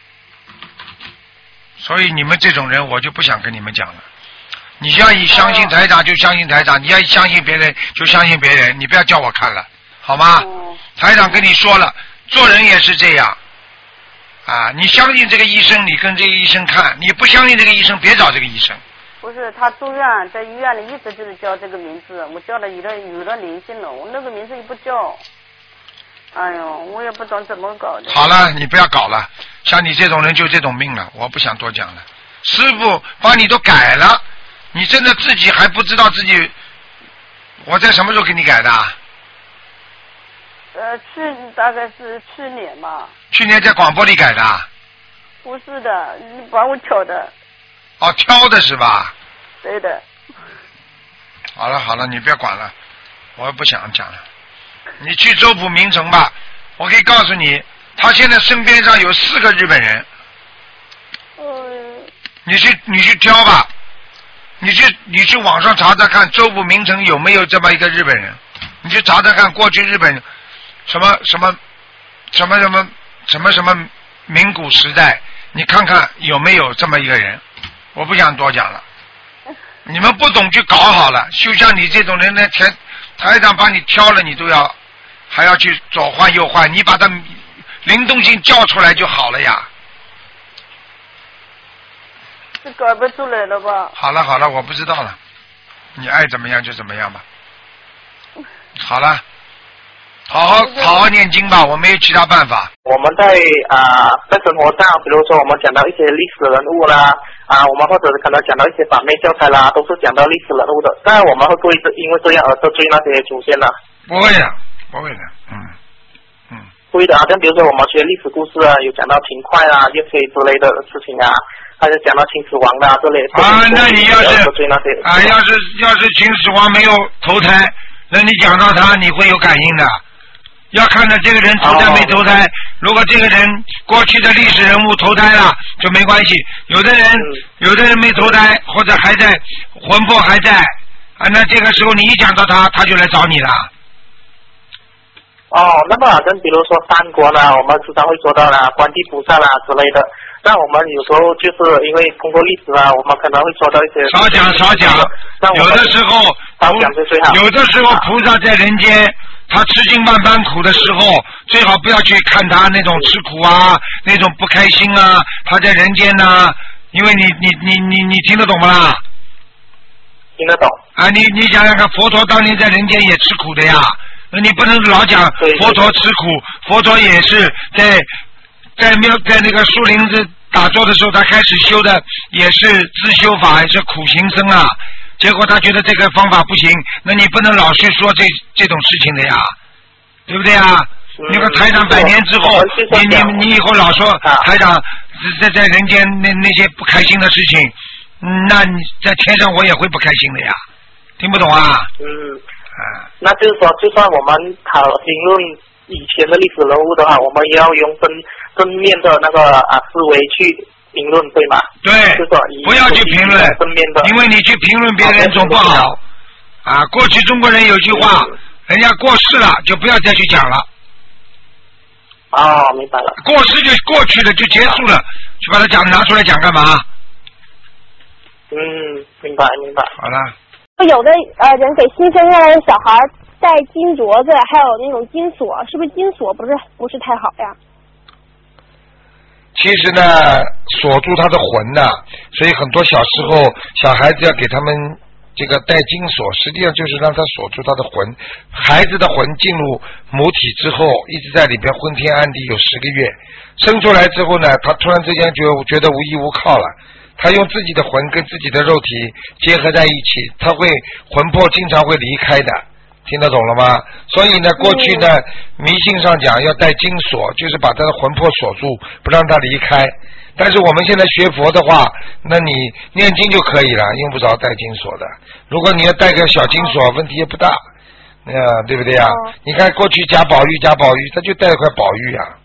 所以你们这种人，我就不想跟你们讲了。你要相信台长就相信台长，你要相信别人就相信别人，你不要叫我看了，好吗？台长跟你说了，做人也是这样你相信这个医生，你跟这个医生看；你不相信这个医生，别找这个医生。 不是，他住院，在医院里一直就是叫这个名字，我叫了有了灵性了，我那个名字也不叫。我也不懂怎么搞的。 好了，你不要搞了，像你这种人就这种命了，我不想多讲了。师父帮你都改了。你真的自己还不知道自己，我在什么时候给你改的？ 大概是去年嘛。 去年在广播里改的？ 不是的，你帮我挑的。 哦，挑的是吧？ 对的。 好了好了，你别管了，我不想讲了。你去周浦名城吧，我可以告诉你，他现在身边上有4个日本人。你去挑吧，你去网上查查看，周浦名城有没有这么一个日本人？你去查查看，过去日本什么名古时代，你看看有没有这么一个人？我不想多讲了。你们不懂去搞好了，就像你这种人呢，台长把你挑了，你都要还要去左换右换，你把他灵动性叫出来就好了呀。 是改不出来了吧？ 好了好了，我不知道了，你爱怎么样就怎么样吧。好了，好好念经吧，我没有其他办法。 我们在生活上，比如说我们讲到一些历史人物啦，我们或者可能讲到一些反面教材啦，都是讲到历史人物的。但我们会不会因为这样而得罪那些祖先呢？ 不会的，不会的， 不会的啊。像比如说我们学历史故事啊，有讲到秦桧啊、岳飞之类的事情啊，还是讲到秦始皇的之类。 那你要是要是秦始皇没有投胎，那你讲到他，你会有感应的。要看着这个人投胎没投胎，如果这个人过去的历史人物投胎了就没关系，有的人没投胎或者还在魂魄还在那这个时候你一讲到他就来找你了。 那么好像比如说三国呢，我们时常会说到了观地菩萨啦之类的，那我们有时候就是因为通过历史啊，我们可能会说到一些少讲，有的时候有的时候菩萨在人间他吃尽万般苦的时候，最好不要去看他那种吃苦啊，那种不开心啊，他在人间呢，因为你听得懂不啦？ 听得懂。 你想想看，佛陀当年在人间也吃苦的呀，你不能老讲佛陀吃苦，佛陀也是在那个树林子打坐的时候，他开始修的也是自修法，也是苦行僧啊。结果他觉得这个方法不行，那你不能老是说这种事情的呀，对不对啊？那个台长100年之后，你以后老说台长在人间那些不开心的事情，那你在天上我也会不开心的呀，听不懂啊？ 那就是说，就算我们评论以前的历史人物的话，我们也要用正面的那个思维去评论，对吗？ 对，不要去评论，因为你去评论别人总不好过去中国人有句话，人家过世了就不要再去讲了。 明白了。 过世就过去了，就结束了，去把它拿出来讲干嘛？ 明白。 好了。 有的人给新生下来的小孩戴金镯子，还有那种金锁，是不是金锁不是太好呀？ 其实呢，锁住他的魂呢，所以很多小时候小孩子要给他们这个戴金锁，实际上就是让他锁住他的魂。孩子的魂进入母体之后，一直在里边昏天暗地有10个月，生出来之后呢，他突然之间觉得无依无靠了。他用自己的魂跟自己的肉体结合在一起，他会魂魄经常会离开的，听得懂了吗？所以呢，过去呢迷信上讲要戴金锁，就是把他的魂魄锁住，不让他离开。但是我们现在学佛的话，那你念经就可以了，用不着戴金锁的。如果你要戴个小金锁，问题也不大，对不对呀？你看过去贾宝玉，他就戴一块宝玉呀。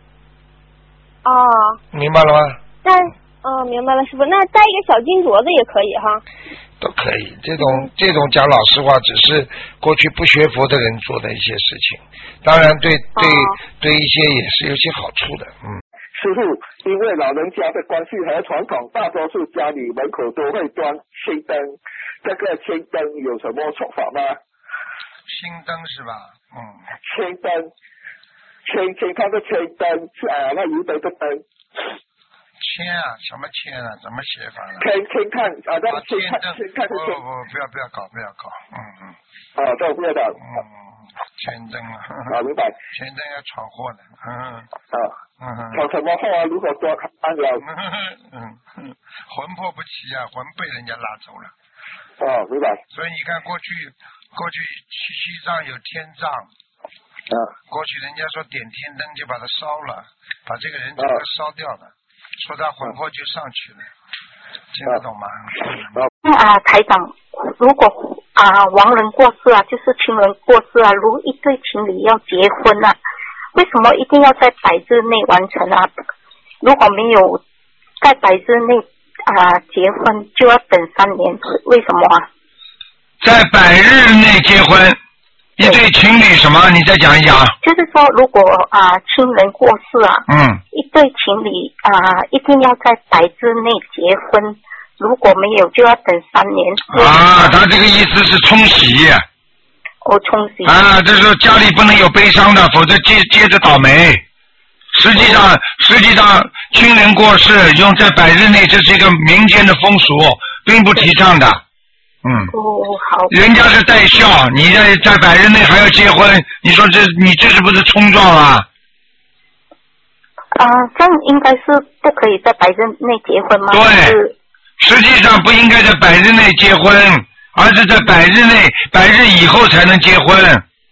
明白了吗？ 明白了，师傅。那戴一个小金镯子也可以哈？ 都可以，这种讲老实话，只是过去不学佛的人做的一些事情，当然对一些也是有些好处的。 师傅，因为老人家的关系和传统，大多数家里门口都会端青灯，这个青灯有什么说法吗？ 青灯是吧？ 青灯，青它的青灯那油灯的灯。 签什么签怎么写法呢？ 签看那签看是不要搞。 这不要搞。 签灯明白。 签灯要闯祸的。 闯什么祸啊？如果说按了。 魂魄不齐魂被人家拉走了。 明白。 所以你看过去西藏有天葬， 过去人家说点天灯就把它烧了，把这个人整个烧掉了，说他魂魄就上去了，听得懂吗？ 台长，如果亡人过世啊，就是亲人过世啊，如一对情侣要结婚啊，为什么一定要在100日内完成啊？如果没有在100日内结婚，就要等3年，为什么啊？ 在100日内结婚，一对情侣什么？你再讲一讲。 就是说，如果亲人过世啊，一对情侣一定要在100日内结婚，如果没有就要等3年。 他这个意思是冲喜。 冲喜。 就是家里不能有悲伤的，否则接着倒霉。实际上，亲人过世用在100日内，这是一个民间的风俗，并不提倡的。 好。 人家是带孝，你在100日内还要结婚，你说你这是不是冲撞啊？ 这样应该是不可以在100日内结婚吗？ 对，实际上不应该在100日内结婚，而是在100日内100日以后才能结婚。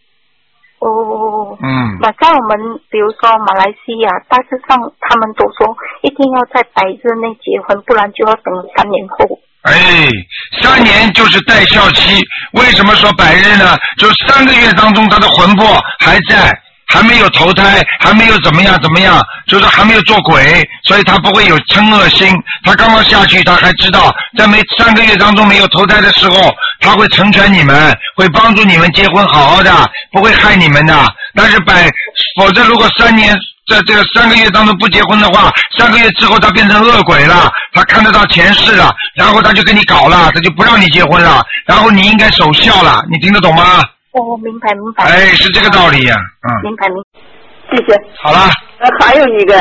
那在我们比如说马来西亚，大致上他们都说一定要在100日内结婚，不然就要等3年后。 3年就是带孝期。为什么说100日呢？就3个月当中他的魂魄还在，还没有投胎，还没有怎么样，就是还没有做鬼，所以他不会有嗔恶心。他刚刚下去，他还知道在3个月当中没有投胎的时候，他会成全你们，会帮助你们结婚好好的，不会害你们的。但是否则如果3年在这个3个月当中不结婚的话，3个月之后他变成恶鬼了，他看得到前世了，然后他就跟你搞了，他就不让你结婚了，然后你应该守孝了，你听得懂吗？ 明白。 是这个道理呀。 明白。 谢谢。 好了。 还有一个，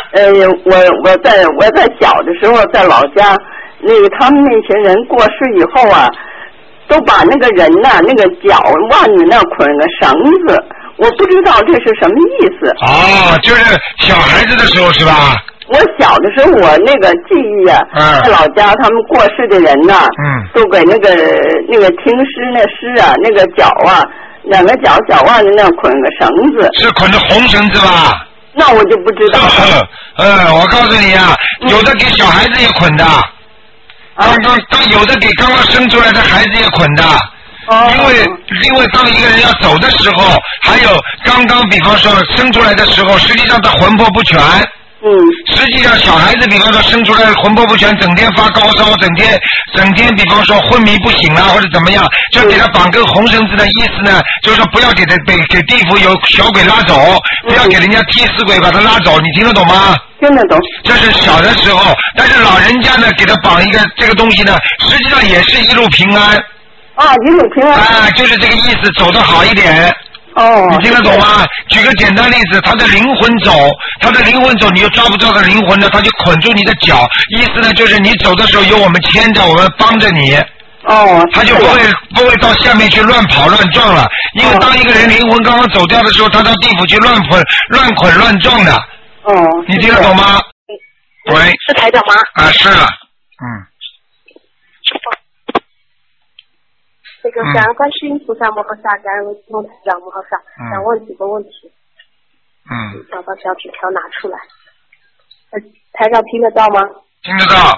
我在小的时候在老家，他们那些人过世以后啊，都把那个人呐，那个脚腕子那捆个绳子，我不知道这是什么意思。 就是小孩子的时候是吧？ 我小的时候，我那个记忆啊，在老家他们过世的人呐，都给那个停尸那尸啊，那个脚啊，2个脚腕子那捆个绳子。 是捆着红绳子吧？ 那我就不知道了。 我告诉你啊，有的给小孩子也捆的，有的给刚刚生出来的孩子也捆的。因为当一个人要走的时候，还有刚刚比方说生出来的时候，实际上他魂魄不全。实际上小孩子比方说生出来魂魄不全，整天发高烧，整天比方说昏迷不醒或者怎么样，就给他绑根红绳子的意思呢，就是说不要给地府有小鬼拉走，不要给人家替死鬼把他拉走，你听得懂吗？ 听得懂。 这是小的时候，但是老人家呢给他绑一个这个东西呢，实际上也是一路平安。 一路平安。 就是这个意思，走得好一点。你听得懂吗？举个简单例子，他的灵魂走，你又抓不到他的灵魂呢，他就捆住你的脚，意思呢就是你走的时候有我们牵着，我们帮着你。他就不会到下面去乱跑乱撞了，因为当一个人灵魂刚刚走掉的时候，他到地府去乱捆乱撞的。你听得懂吗？喂。 是台长吗？ 是了。 这个感恩观世音菩萨摩诃萨，感恩龙台长摩诃萨，想问几个问题。找到小纸条拿出来。台长听得到吗？ 听得到。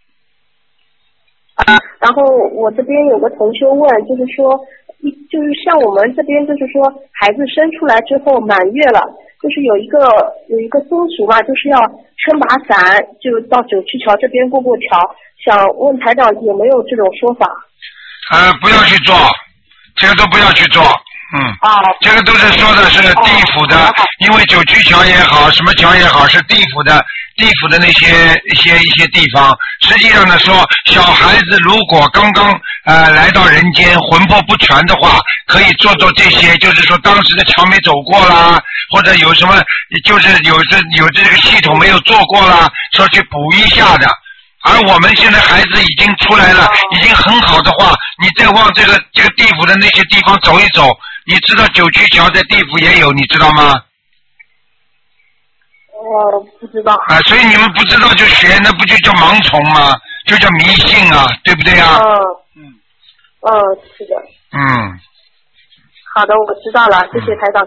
然后我这边有个同修问，就是说，就是像我们这边，就是说孩子生出来之后满月了，就是有一个风俗嘛，就是要撑把伞，就到九曲桥这边过桥。想问台长有没有这种说法？ 不要去做，这个都不要去做。这个都是说的是地府的，因为九曲桥也好，什么桥也好，是地府的那些一些地方。实际上呢，说小孩子如果刚刚来到人间，魂魄不全的话，可以做这些，就是说当时的桥没走过啦，或者有什么就是有这个系统没有做过啦，说去补一下的。而我们现在孩子已经出来了，已经很好的话，你再往这个地府的那些地方走一走，你知道九曲桥在地府也有，你知道吗？ 我不知道。 所以你们不知道就学，那不就叫盲从吗？就叫迷信啊，对不对啊？ 是的。好的，我知道了，谢谢台长